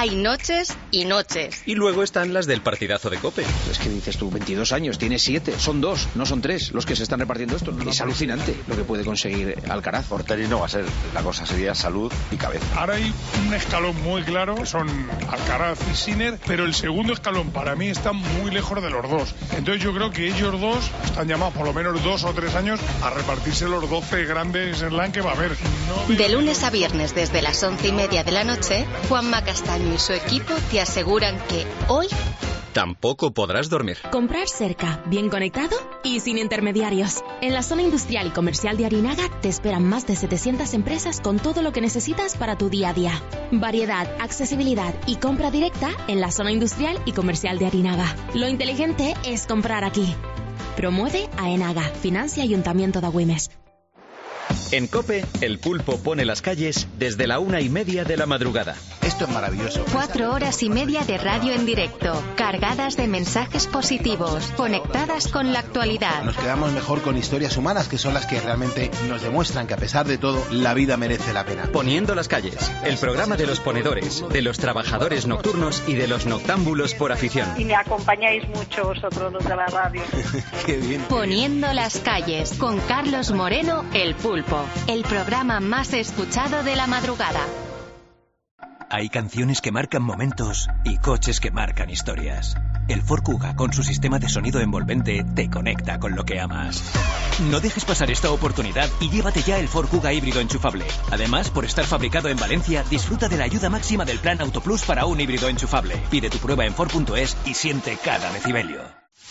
Hay noches y noches. Y luego están las del partidazo de COPE. Es que dices tú, 22 años, tienes 7, son 2, no son 3 los que se están repartiendo esto. Es alucinante lo que puede conseguir Alcaraz. Porteri no va a ser, la cosa sería salud y cabeza. Ahora hay un escalón muy claro, que son Alcaraz y Sinner, pero el segundo escalón para mí está muy lejos de los dos. Entonces yo creo que ellos dos están llamados por lo menos 2 o 3 años a repartirse los 12 grandes slam que va a haber. De lunes a viernes desde las 11:30 de la noche, Juanma Castaño y su equipo te aseguran que hoy tampoco podrás dormir. Comprar cerca, bien conectado y sin intermediarios. En la zona industrial y comercial de Arinaga te esperan más de 700 empresas con todo lo que necesitas para tu día a día. Variedad, accesibilidad y compra directa en la zona industrial y comercial de Arinaga. Lo inteligente es comprar aquí. Promueve Aenaga, financia Ayuntamiento de Agüimes. En COPE, el pulpo pone las calles desde la 1:30 de la madrugada. Esto es maravilloso. 4 horas y media de radio en directo, cargadas de mensajes positivos, conectadas con la actualidad. Nos quedamos mejor con historias humanas, que son las que realmente nos demuestran que a pesar de todo, la vida merece la pena. Poniendo las calles, el programa de los ponedores, de los trabajadores nocturnos y de los noctámbulos por afición. Y me acompañáis mucho vosotros los de la radio. Qué bien. Poniendo las calles, con Carlos Moreno, el pulpo. El programa más escuchado de la madrugada. Hay canciones que marcan momentos y coches que marcan historias. El Ford Kuga, con su sistema de sonido envolvente, te conecta con lo que amas. No dejes pasar esta oportunidad y llévate ya el Ford Kuga híbrido enchufable. Además, por estar fabricado en Valencia, disfruta de la ayuda máxima del Plan Auto Plus para un híbrido enchufable. Pide tu prueba en Ford.es y siente cada decibelio.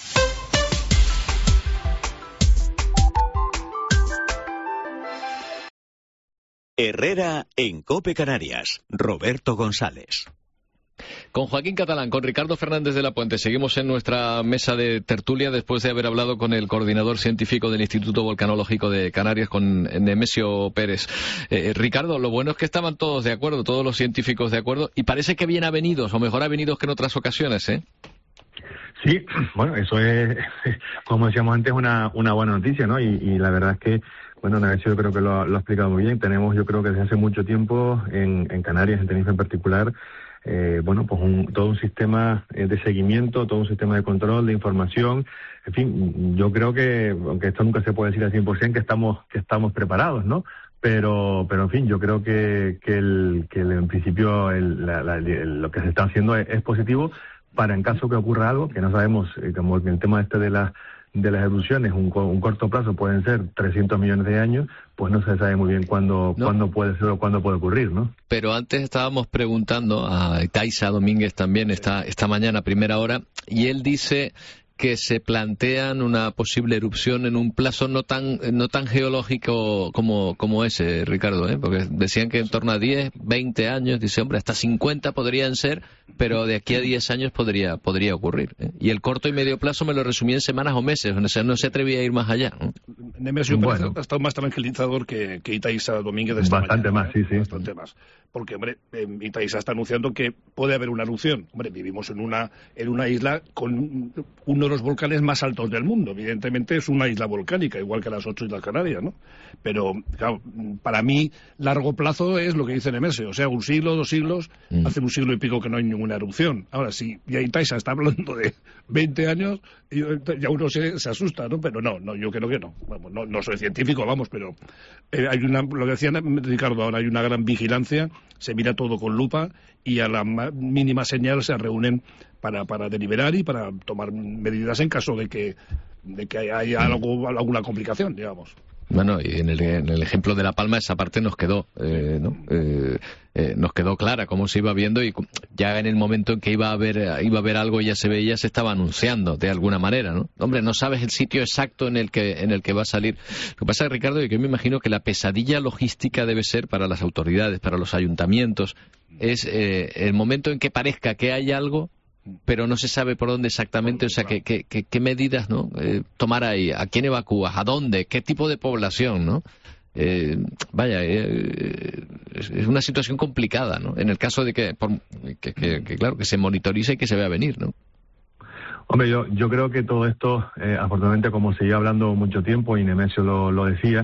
Herrera en COPE Canarias. Roberto González. Con Joaquín Catalán, con Ricardo Fernández de la Puente, seguimos en nuestra mesa de tertulia después de haber hablado con el coordinador científico del Instituto Volcanológico de Canarias, con Nemesio Pérez. Ricardo, lo bueno es que estaban todos de acuerdo, todos los científicos de acuerdo, y parece que bien avenidos, o mejor avenidos que en otras ocasiones, ¿eh? Sí, bueno, eso es, como decíamos antes, una buena noticia, ¿no? Y la verdad es que, bueno, Nemesio creo que lo ha explicado muy bien. Tenemos, yo creo que desde hace mucho tiempo, en Canarias, en Tenerife en particular, bueno, pues todo un sistema de seguimiento, todo un sistema de control, de información. En fin, yo creo que, aunque esto nunca se puede decir al 100%, que estamos preparados, ¿no? Pero en fin, yo creo que en principio lo que se está haciendo es positivo para en caso que ocurra algo, que no sabemos, como el tema de las erupciones, un corto plazo pueden ser 300 millones de años, pues no se sabe muy bien cuándo puede ser o cuándo puede ocurrir, ¿no? Pero antes estábamos preguntando a Taisa Domínguez también esta mañana a primera hora, y él dice que se plantean una posible erupción en un plazo no tan geológico como ese, Ricardo, porque decían que en torno a 10, 20 años, dice, hombre, hasta 50 podrían ser, pero de aquí a 10 años podría ocurrir. Y el corto y medio plazo me lo resumí en semanas o meses, o sea, no se atrevía a ir más allá. Nemesio Pérez ha estado más tranquilizador que Itaísa Domínguez de esta bastante mañana, más, sí. Bastante más. Porque, hombre, Itaísa está anunciando que puede haber una erupción. Hombre, vivimos en una isla con uno de los volcanes más altos del mundo. Evidentemente es una isla volcánica, igual que las 8 Islas Canarias, ¿no? Pero, claro, para mí, largo plazo es lo que dice Nemesio. O sea, 1 siglo, 2 siglos, hace 1 siglo y pico que no hay ninguna erupción. Ahora, si ya Itaísa está hablando de 20 años, ya uno se asusta, ¿no? Pero no, yo creo que no. Vamos, no soy científico, vamos, pero hay lo que decía Ricardo ahora, hay una gran vigilancia, se mira todo con lupa y a la mínima señal se reúnen para deliberar y para tomar medidas en caso de que haya alguna complicación, digamos. Bueno, y en el ejemplo de La Palma esa parte nos quedó, ¿no? Nos quedó clara cómo se iba viendo, y ya en el momento en que iba a haber algo, ya se veía, se estaba anunciando de alguna manera, ¿no? Hombre, no sabes el sitio exacto en el que va a salir. Lo que pasa, Ricardo, es que yo me imagino que la pesadilla logística debe ser para las autoridades, para los ayuntamientos, es el momento en que parezca que hay algo, pero no se sabe por dónde exactamente, o sea, qué medidas, ¿no? Tomar ahí, a quién evacúas, a dónde, qué tipo de población, ¿no? Es una situación complicada, ¿no? En el caso de que claro, que se monitorice y que se vea venir, ¿no? Hombre, yo creo que todo esto, afortunadamente, como se lleva hablando mucho tiempo, y Nemesio lo decía,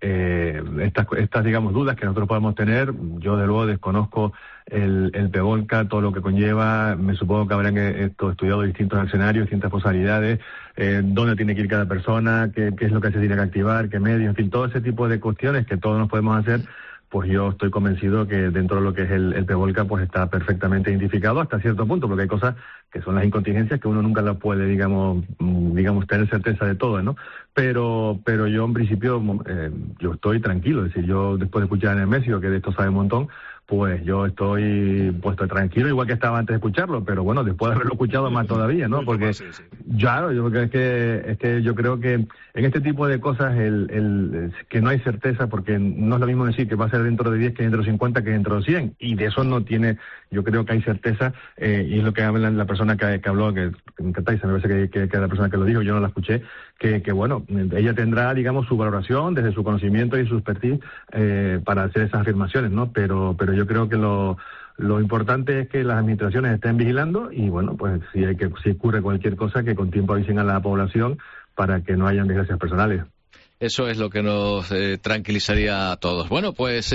estas, digamos, dudas que nosotros podemos tener, yo de luego desconozco el PEVOLCA, todo lo que conlleva, me supongo que habrán estudiado distintos escenarios, distintas posibilidades, dónde tiene que ir cada persona, qué es lo que se tiene que activar, qué medios, en fin, todo ese tipo de cuestiones que todos nos podemos hacer. Pues yo estoy convencido que dentro de lo que es el PEVOLCA pues está perfectamente identificado hasta cierto punto, porque hay cosas que son las incontingencias que uno nunca las puede, digamos tener certeza de todo, ¿no? Pero yo en principio yo estoy tranquilo, es decir, yo después de escuchar a Nemesio, que de esto sabe un montón, pues yo estoy tranquilo, igual que estaba antes de escucharlo, pero bueno, después de haberlo escuchado más todavía, ¿no? Porque, claro, yo creo es que yo creo que en este tipo de cosas que no hay certeza, porque no es lo mismo decir que va a ser dentro de 10 que dentro de 50 que dentro de 100, y de eso no tiene, yo creo que hay certeza, y es lo que habla la persona que habló, que me parece que la persona que lo dijo, yo no la escuché, que bueno, ella tendrá, digamos, su valoración desde su conocimiento y su expertise para hacer esas afirmaciones, ¿no? Pero yo creo que lo importante es que las administraciones estén vigilando y, bueno, pues si ocurre cualquier cosa, que con tiempo avisen a la población para que no hayan desgracias personales. Eso es lo que nos tranquilizaría a todos. Bueno, pues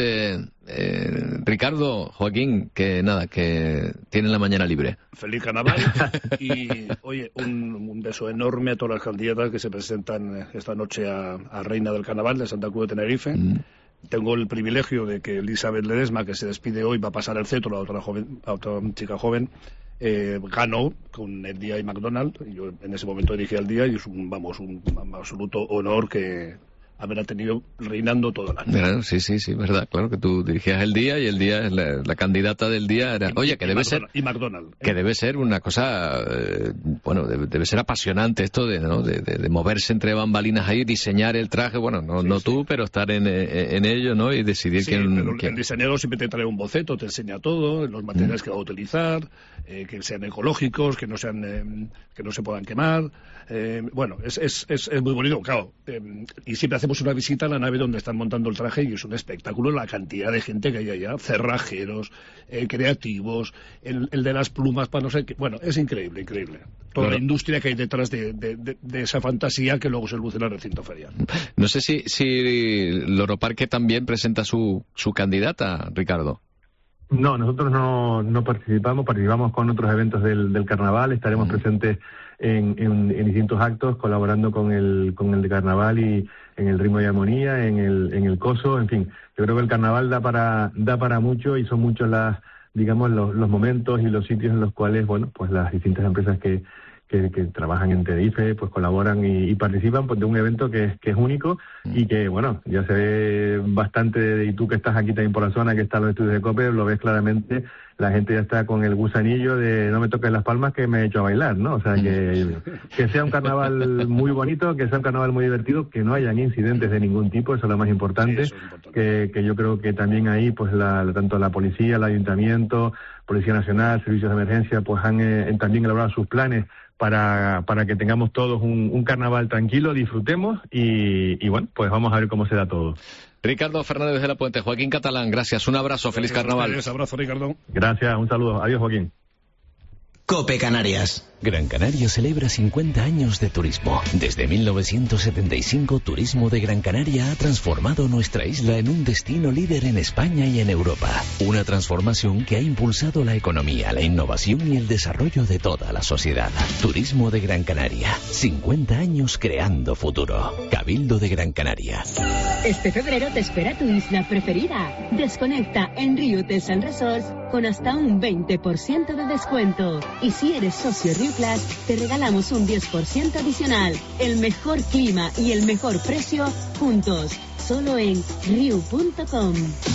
Ricardo, Joaquín, que tienen la mañana libre. Feliz carnaval y, oye, un beso enorme a todas las candidatas que se presentan esta noche a Reina del Carnaval de Santa Cruz de Tenerife. Tengo el privilegio de que Elizabeth Ledesma, que se despide hoy, va a pasar el cetro a otra chica joven. Ganó con el Día y McDonald, y yo en ese momento dirigí al Día y es un absoluto honor que haberla tenido reinando todo el año. Bueno, sí, verdad, claro que tú dirigías el Día y el Día, la candidata del Día era... Oye, que debe ser... Y McDonald. Que debe ser una cosa... bueno, debe ser apasionante esto de moverse entre bambalinas ahí, diseñar el traje, bueno, no tú, pero estar en ello, ¿no? Y decidir quién... El diseñador siempre te trae un boceto, te enseña todo, los materiales que va a utilizar, que sean ecológicos, que no se puedan quemar. Bueno, es muy bonito, claro. Y siempre hacemos una visita a la nave donde están montando el traje y es un espectáculo la cantidad de gente que hay allá, cerrajeros, creativos, el de las plumas para no sé qué. Bueno, es increíble. Toda la industria que hay detrás de esa fantasía que luego se luce en el recinto ferial. No sé si Loro Parque también presenta su candidata, Ricardo. No, nosotros no participamos con otros eventos del carnaval, estaremos presentes en distintos actos, colaborando con el de carnaval y en el ritmo y armonía, en el coso, en fin. Yo creo que el carnaval da para mucho y son muchos los momentos y los sitios en los cuales, bueno, pues las distintas empresas que trabajan en Tenerife, pues colaboran y participan pues de un evento que es único y que, bueno, ya se ve bastante, y tú que estás aquí también por la zona, que están los estudios de COPE, lo ves claramente, la gente ya está con el gusanillo de no me toques las palmas que me he hecho a bailar, ¿no? O sea, que sea un carnaval muy bonito, que sea un carnaval muy divertido, que no hayan incidentes de ningún tipo, eso es lo más importante, que yo creo que también ahí, pues tanto la policía, el ayuntamiento, Policía Nacional, servicios de emergencia, pues han también elaborado sus planes para que tengamos todos un carnaval tranquilo, disfrutemos y bueno, pues vamos a ver cómo se da todo. Ricardo Fernández de la Puente, Joaquín Catalán, gracias, un abrazo, feliz carnaval. Un abrazo, Ricardo. Gracias, un saludo, adiós, Joaquín. COPE Canarias. Gran Canaria celebra 50 años de turismo. Desde 1975, Turismo de Gran Canaria ha transformado nuestra isla en un destino líder en España y en Europa. Una transformación que ha impulsado la economía, la innovación y el desarrollo de toda la sociedad. Turismo de Gran Canaria. 50 años creando futuro. Cabildo de Gran Canaria. Este febrero te espera tu isla preferida. Desconecta en Riu Tesan Resorts con hasta un 20% de descuento. Y si eres socio Riu Plus, te regalamos un 10% adicional. El mejor clima y el mejor precio juntos. Solo en riu.com.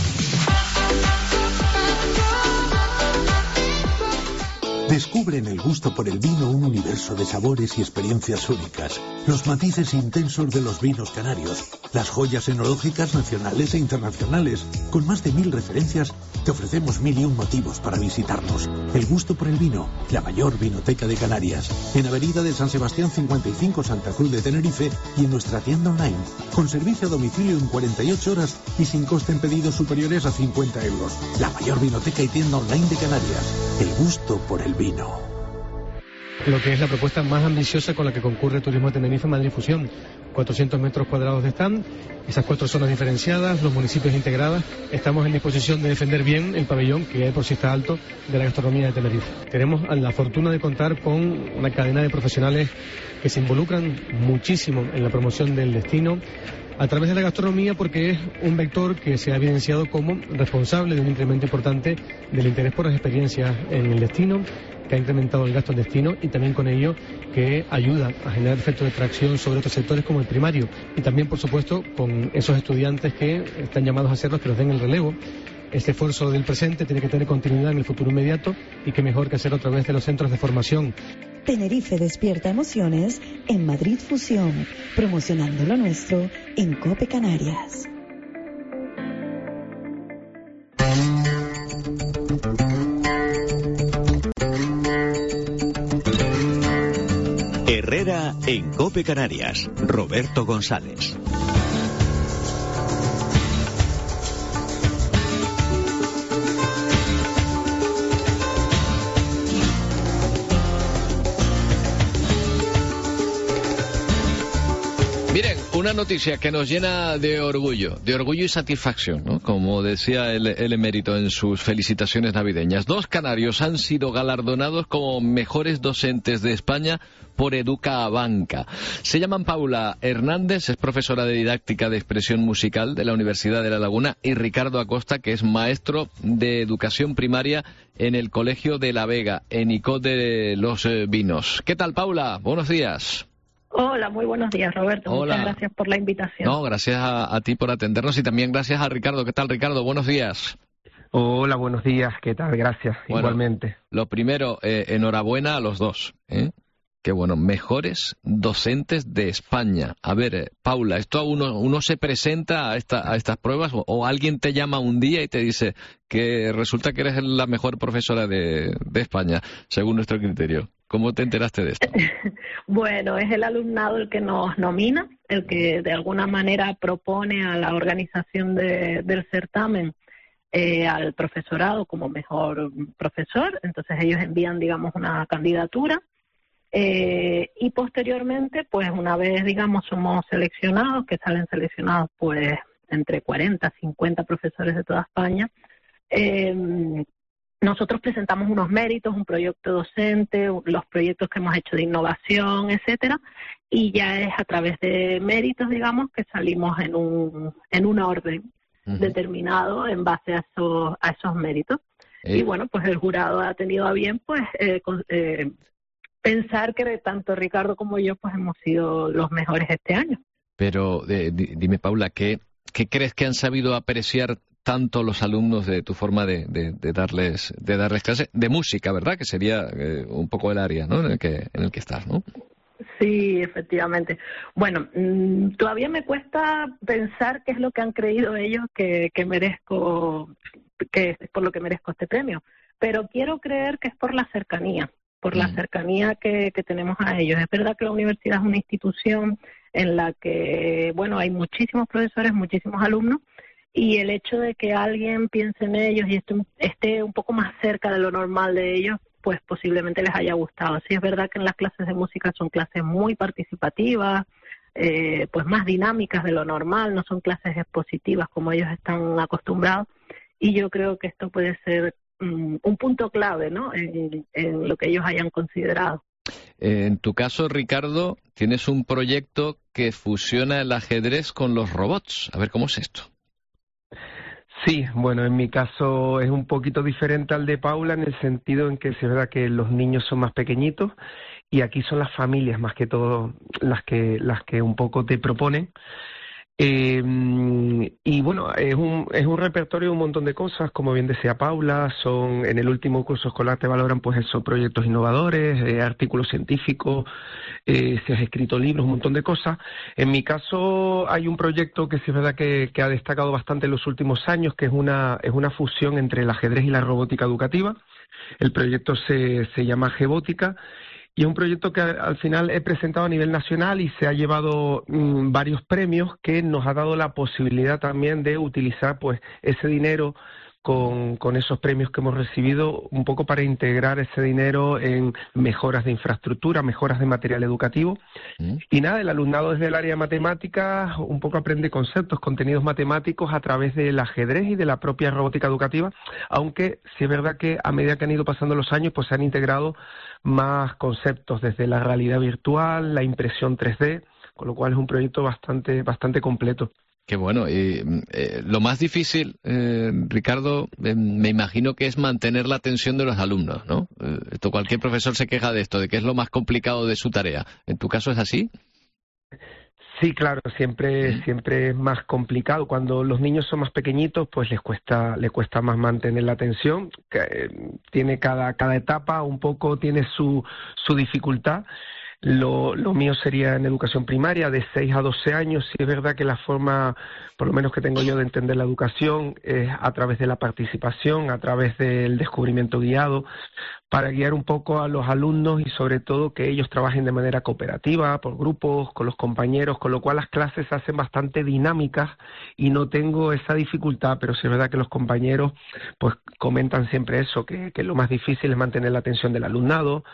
Descubre en el gusto por el vino un universo de sabores y experiencias únicas. Los matices intensos de los vinos canarios. Las joyas enológicas nacionales e internacionales. Con más de 1000 referencias, te ofrecemos 1001 motivos para visitarnos. El gusto por el vino, la mayor vinoteca de Canarias. En Avenida de San Sebastián 55, Santa Cruz de Tenerife, y en nuestra tienda online. Con servicio a domicilio en 48 horas y sin coste en pedidos superiores a 50 euros. La mayor vinoteca y tienda online de Canarias. El gusto por el vino. lo que es la propuesta más ambiciosa con la que concurre Turismo de Tenerife Madrid Fusión. 400 metros cuadrados de stand, esas 4 zonas diferenciadas, los municipios integrados. Estamos en disposición de defender bien el pabellón, que por sí está alto, de la gastronomía de Tenerife. Tenemos la fortuna de contar con una cadena de profesionales que se involucran muchísimo en la promoción del destino a través de la gastronomía, porque es un vector que se ha evidenciado como responsable de un incremento importante del interés por las experiencias en el destino, que ha incrementado el gasto en destino y también con ello que ayuda a generar efectos de tracción sobre otros sectores como el primario, y también por supuesto con esos estudiantes que están llamados a ser los que nos den el relevo. Este esfuerzo del presente tiene que tener continuidad en el futuro inmediato, y qué mejor que hacerlo a través de los centros de formación. Tenerife despierta emociones en Madrid Fusión, promocionando lo nuestro en COPE Canarias. Herrera en COPE Canarias, Roberto González. Miren, una noticia que nos llena de orgullo y satisfacción, ¿no? Como decía el emérito en sus felicitaciones navideñas. 2 canarios han sido galardonados como mejores docentes de España por Educabanca. Se llaman Paula Hernández, es profesora de didáctica de expresión musical de la Universidad de La Laguna, y Ricardo Acosta, que es maestro de educación primaria en el Colegio de La Vega, en Icod de los Vinos. ¿Qué tal, Paula? Buenos días. Hola, muy buenos días, Roberto. Hola. Muchas gracias por la invitación. No, gracias a ti por atendernos, y también gracias a Ricardo. ¿Qué tal, Ricardo? Buenos días. Hola, buenos días. ¿Qué tal? Gracias. Bueno, igualmente. Lo primero, enhorabuena a los dos. Qué bueno, mejores docentes de España. A ver, Paula, ¿esto uno se presenta a estas pruebas o alguien te llama un día y te dice que resulta que eres la mejor profesora de España, según nuestro criterio? ¿Cómo te enteraste de esto? Bueno, es el alumnado el que nos nomina, el que de alguna manera propone a la organización del certamen al profesorado como mejor profesor. Entonces ellos envían, digamos, una candidatura y posteriormente, pues una vez, digamos, somos seleccionados, que salen seleccionados pues entre 40 y 50 profesores de toda España, nosotros presentamos unos méritos, un proyecto docente, los proyectos que hemos hecho de innovación, etcétera, y ya es a través de méritos, digamos, que salimos en un orden determinado en base a esos méritos. Y bueno, pues el jurado ha tenido a bien pues pensar que tanto Ricardo como yo pues hemos sido los mejores este año. Pero dime, Paula, ¿qué crees que han sabido apreciar tanto los alumnos de tu forma de darles clase de música, verdad? Que sería un poco el área, ¿no? en el que estás, ¿no? Sí, efectivamente. Bueno, todavía me cuesta pensar qué es lo que han creído ellos que merezco, que es por lo que merezco este premio, pero quiero creer que es por la cercanía que tenemos a ellos. Es verdad que la universidad es una institución en la que, bueno, hay muchísimos profesores, muchísimos alumnos, y el hecho de que alguien piense en ellos y esté un poco más cerca de lo normal de ellos, pues posiblemente les haya gustado. Sí, es verdad que en las clases de música son clases muy participativas, pues más dinámicas de lo normal, no son clases expositivas como ellos están acostumbrados, y yo creo que esto puede ser un punto clave, ¿no?, en lo que ellos hayan considerado. En tu caso, Ricardo, tienes un proyecto que fusiona el ajedrez con los robots. A ver, ¿cómo es esto? Sí, bueno, en mi caso es un poquito diferente al de Paula, en el sentido en que es verdad que los niños son más pequeñitos y aquí son las familias más que todo las que un poco te proponen. Y bueno, es un repertorio de un montón de cosas, como bien decía Paula. En el último curso escolar te valoran pues eso, proyectos innovadores, artículos científicos, si has escrito libros, un montón de cosas. En mi caso hay un proyecto que sí es verdad que ha destacado bastante en los últimos años, que es una fusión entre el ajedrez y la robótica educativa. El proyecto se llama Gebótica, y es un proyecto que al final he presentado a nivel nacional y se ha llevado varios premios, que nos ha dado la posibilidad también de utilizar pues ese dinero con esos premios que hemos recibido, un poco para integrar ese dinero en mejoras de infraestructura, mejoras de material educativo. Y nada, el alumnado desde el área de matemáticas un poco aprende conceptos, contenidos matemáticos a través del ajedrez y de la propia robótica educativa, aunque sí es verdad que a medida que han ido pasando los años, pues se han integrado más conceptos, desde la realidad virtual, la impresión 3D, con lo cual es un proyecto bastante completo. Qué bueno. Y lo más difícil, Ricardo, me imagino que es mantener la atención de los alumnos, ¿no? Cualquier profesor se queja de esto, de que es lo más complicado de su tarea. ¿En tu caso es así? Sí, claro, siempre es más complicado. Cuando los niños son más pequeñitos, pues les cuesta más mantener la atención. Tiene cada etapa un poco tiene su dificultad. Lo mío sería en educación primaria, de 6 a 12 años. Sí es verdad que la forma, por lo menos que tengo yo de entender la educación, es a través de la participación, a través del descubrimiento guiado, para guiar un poco a los alumnos y sobre todo que ellos trabajen de manera cooperativa, por grupos, con los compañeros, con lo cual las clases se hacen bastante dinámicas y no tengo esa dificultad, pero sí es verdad que los compañeros pues comentan siempre eso, que lo más difícil es mantener la atención del alumnado,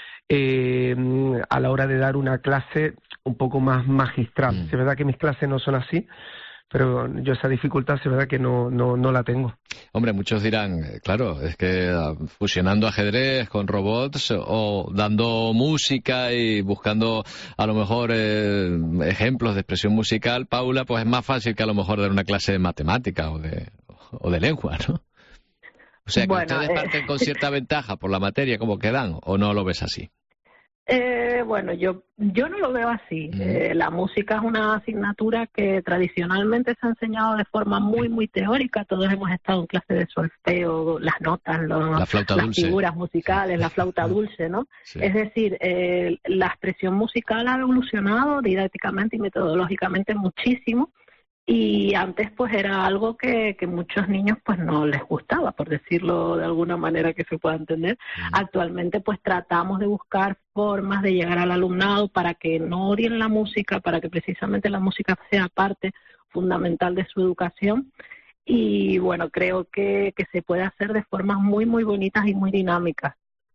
a la hora de dar una clase un poco más magistral. Sí, es verdad que mis clases no son así, pero yo esa dificultad sí es verdad que no la tengo. Hombre, muchos dirán, claro, es que fusionando ajedrez con robots o dando música y buscando a lo mejor ejemplos de expresión musical, Paula, pues es más fácil que a lo mejor dar una clase de matemática o de lengua, ¿no? O sea, que ustedes parten con cierta ventaja por la materia como que dan, ¿o no lo ves así? Bueno, yo no lo veo así. La música es una asignatura que tradicionalmente se ha enseñado de forma muy teórica. Todos hemos estado en clase de solfeo, las notas, las figuras musicales, la flauta dulce, ¿no? Sí. Es decir, la expresión musical ha evolucionado didácticamente y metodológicamente muchísimo. Y antes pues era algo que muchos niños pues no les gustaba, por decirlo de alguna manera que se pueda entender. Actualmente pues tratamos de buscar formas de llegar al alumnado para que no odien la música, para que precisamente la música sea parte fundamental de su educación. Y bueno, creo que se puede hacer de formas muy bonitas y muy dinámicas.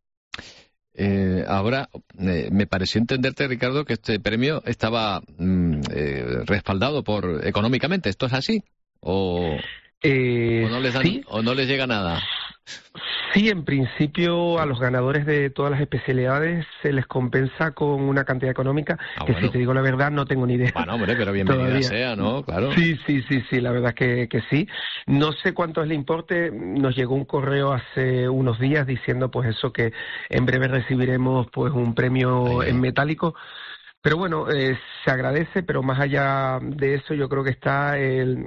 Ahora, me pareció entenderte, Ricardo, que este premio estaba respaldado económicamente. ¿Esto es así? ¿O no les dan, ¿sí? ¿O no les llega nada? Sí, en principio a los ganadores de todas las especialidades se les compensa con una cantidad económica que, bueno, si te digo la verdad, no tengo ni idea. Bueno, hombre, pero bienvenida sea, ¿no? Claro. Sí, la verdad que sí. No sé cuánto es el importe. Nos llegó un correo hace unos días diciendo pues eso, que en breve recibiremos pues un premio en metálico. Pero bueno, se agradece, pero más allá de eso yo creo que está el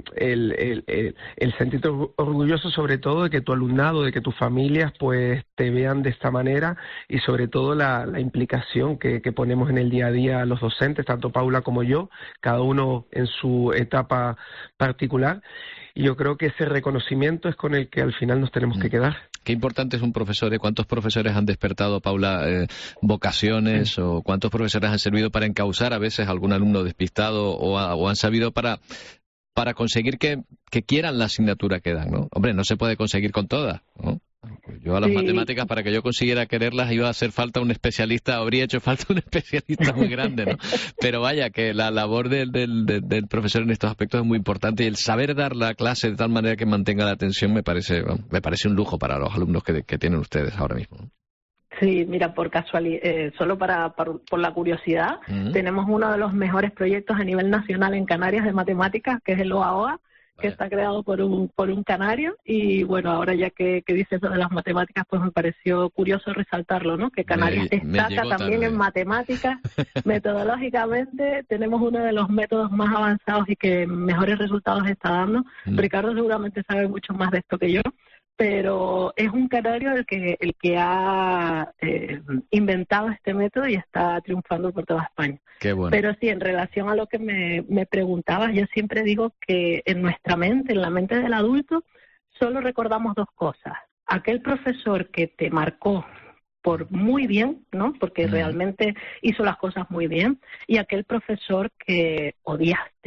sentirte orgulloso sobre todo de que tu alumnado, de que tus familias pues te vean de esta manera y sobre todo la implicación que ponemos en el día a día los docentes, tanto Paula como yo, cada uno en su etapa particular. Y yo creo que ese reconocimiento es con el que al final nos tenemos que quedar. Qué importante es un profesor, ¿Cuántos profesores han despertado, Paula, vocaciones o cuántos profesores han servido para encauzar a veces a algún alumno despistado o han sabido para conseguir que quieran la asignatura que dan, ¿no? Hombre, no se puede conseguir con todas, ¿no? Yo a las matemáticas, para que yo consiguiera quererlas, iba a hacer falta un especialista, habría hecho falta un especialista muy grande, ¿no? Pero vaya, que la labor del profesor en estos aspectos es muy importante y el saber dar la clase de tal manera que mantenga la atención me parece un lujo para los alumnos que tienen ustedes ahora mismo, ¿no? Sí, mira, por casualidad, solo por la curiosidad, tenemos uno de los mejores proyectos a nivel nacional en Canarias de matemáticas, que es el OAOA, que está creado por un canario. Y bueno, ahora ya que dices eso de las matemáticas, pues me pareció curioso resaltarlo, ¿no? Que Canarias destaca también en matemáticas. Metodológicamente tenemos uno de los métodos más avanzados y que mejores resultados está dando. Ricardo seguramente sabe mucho más de esto que yo, pero es un canario el que ha inventado este método y está triunfando por toda España. Qué bueno. Pero sí, en relación a lo que me preguntabas, yo siempre digo que en nuestra mente, en la mente del adulto, solo recordamos dos cosas. Aquel profesor que te marcó por muy bien, ¿no? Porque realmente hizo las cosas muy bien, y aquel profesor que odiaste.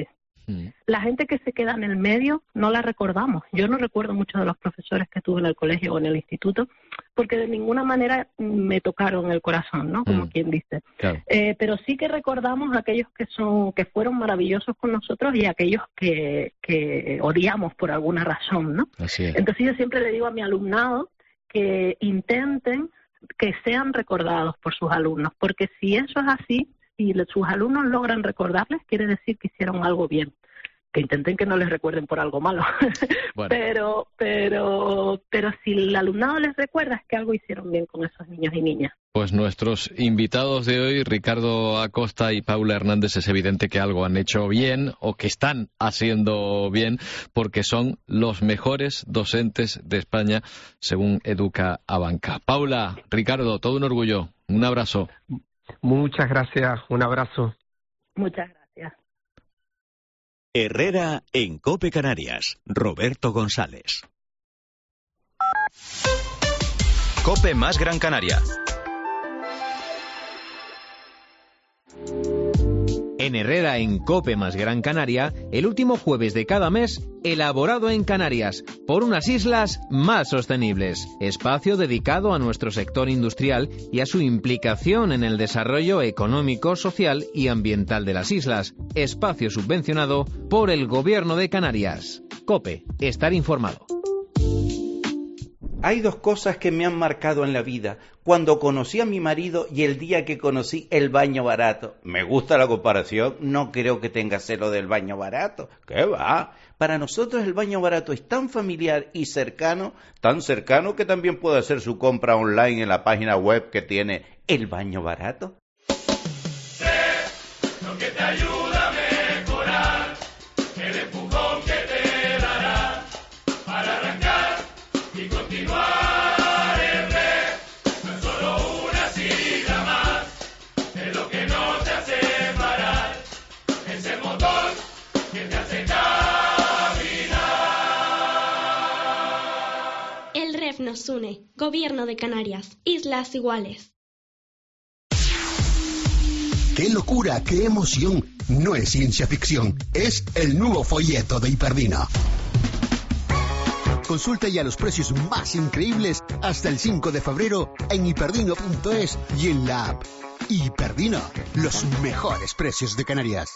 La gente que se queda en el medio no la recordamos. Yo no recuerdo muchos de los profesores que tuve en el colegio o en el instituto, porque de ninguna manera me tocaron el corazón, ¿no? Como quien dice. Claro. Pero sí que recordamos a aquellos que fueron maravillosos con nosotros y a aquellos que odiamos por alguna razón, ¿no? Así es. Entonces yo siempre le digo a mi alumnado que intenten que sean recordados por sus alumnos, porque si eso es así, si sus alumnos logran recordarles, quiere decir que hicieron algo bien. Que intenten que no les recuerden por algo malo. Bueno. pero si el alumnado les recuerda, es que algo hicieron bien con esos niños y niñas. Pues nuestros invitados de hoy, Ricardo Acosta y Paula Hernández, es evidente que algo han hecho bien o que están haciendo bien, porque son los mejores docentes de España, según Educa Abanca. Paula, Ricardo, todo un orgullo. Un abrazo. Muchas gracias. Un abrazo. Muchas gracias. Herrera en COPE Canarias. Roberto González. COPE más Gran Canaria. En Herrera en COPE más Gran Canaria, el último jueves de cada mes, elaborado en Canarias, por unas islas más sostenibles. Espacio dedicado a nuestro sector industrial y a su implicación en el desarrollo económico, social y ambiental de las islas. Espacio subvencionado por el Gobierno de Canarias. COPE, estar informado. Hay dos cosas que me han marcado en la vida. Cuando conocí a mi marido y el día que conocí el baño barato. Me gusta la comparación, no creo que tenga celo del baño barato. ¿Qué va? Para nosotros el baño barato es tan familiar y cercano, tan cercano que también puede hacer su compra online en la página web que tiene el baño barato. Lo que te ayuda a mejorar, el empujón que te dará para arrancar y continuar el rep. No es solo una sigla más, es lo que no te hace parar, es el motor que te hace caminar. El rep nos une. Gobierno de Canarias. Islas Iguales. ¡Qué locura! ¡Qué emoción! No es ciencia ficción, es el nuevo folleto de Hiperdina. Consulta ya los precios más increíbles hasta el 5 de febrero en hiperdino.es y en la app. Hiperdina, los mejores precios de Canarias.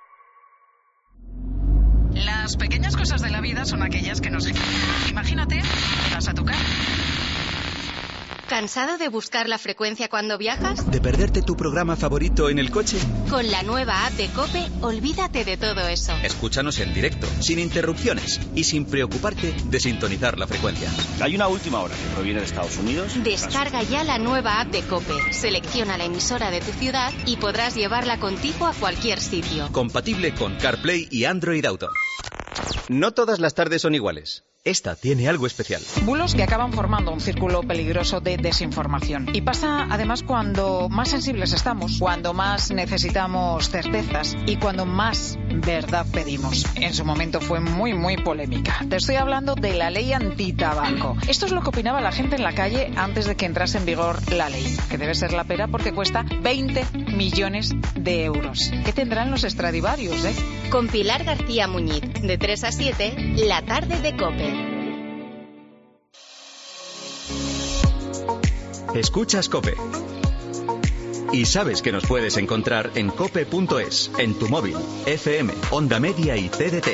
Las pequeñas cosas de la vida son aquellas que nos... Imagínate, vas a tocar. ¿Cansado de buscar la frecuencia cuando viajas? ¿De perderte tu programa favorito en el coche? Con la nueva app de COPE, olvídate de todo eso. Escúchanos en directo, sin interrupciones y sin preocuparte de sintonizar la frecuencia. Hay una última hora que proviene de Estados Unidos. Descarga ya la nueva app de COPE. Selecciona la emisora de tu ciudad y podrás llevarla contigo a cualquier sitio. Compatible con CarPlay y Android Auto. No todas las tardes son iguales. Esta tiene algo especial. Bulos que acaban formando un círculo peligroso de desinformación. Y pasa además cuando más sensibles estamos, cuando más necesitamos certezas y cuando más verdad pedimos. En su momento fue muy polémica. Te estoy hablando de la ley antitabaco. Esto es lo que opinaba la gente en la calle antes de que entrase en vigor la ley, que debe ser la pera porque cuesta 20 millones de euros. ¿Qué tendrán los Stradivarius, Con Pilar García Muñiz, de 3 a 7, la tarde de COPE. Escuchas COPE. Y sabes que nos puedes encontrar en cope.es, en tu móvil, FM, Onda Media y TDT.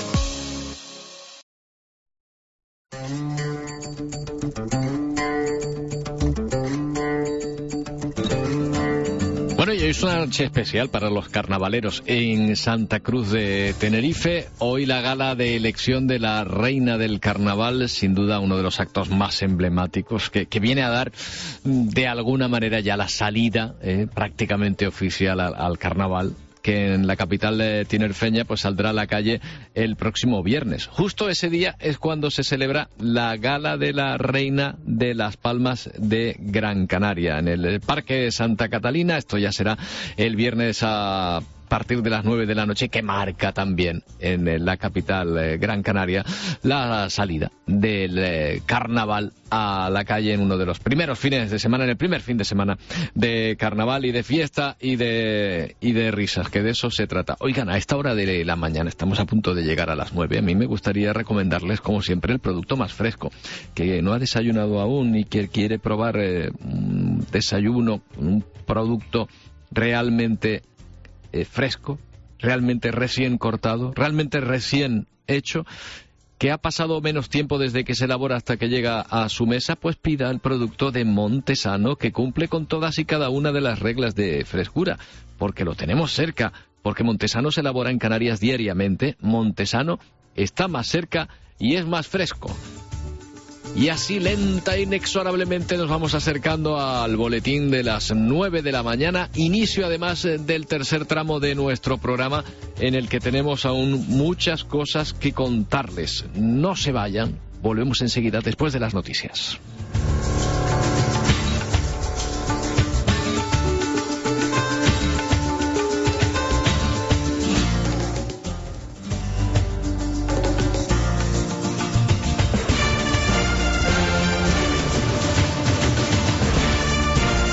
Bueno, y hoy es una noche especial para los carnavaleros en Santa Cruz de Tenerife. Hoy la gala de elección de la reina del carnaval, sin duda uno de los actos más emblemáticos que viene a dar de alguna manera ya la salida prácticamente oficial al carnaval, que en la capital tinerfeña pues saldrá a la calle el próximo viernes. Justo ese día es cuando se celebra la gala de la reina de Las Palmas de Gran Canaria en el Parque Santa Catalina. Esto ya será el viernes a partir de las 9 de la noche, que marca también en la capital Gran Canaria la salida del carnaval a la calle en uno de los primeros fines de semana, en el primer fin de semana de carnaval y de fiesta y de risas, que de eso se trata. Oigan, a esta hora de la mañana, estamos a punto de llegar a las 9, a mí me gustaría recomendarles, como siempre, el producto más fresco, que no ha desayunado aún y que quiere probar un desayuno, un producto realmente fresco, realmente recién cortado, realmente recién hecho, que ha pasado menos tiempo desde que se elabora hasta que llega a su mesa, pues pida el producto de Montesano, que cumple con todas y cada una de las reglas de frescura, porque lo tenemos cerca, porque Montesano se elabora en Canarias diariamente. Montesano está más cerca y es más fresco. Y así lenta e inexorablemente nos vamos acercando al boletín de las 9 de la mañana, inicio además del tercer tramo de nuestro programa, en el que tenemos aún muchas cosas que contarles. No se vayan, volvemos enseguida después de las noticias.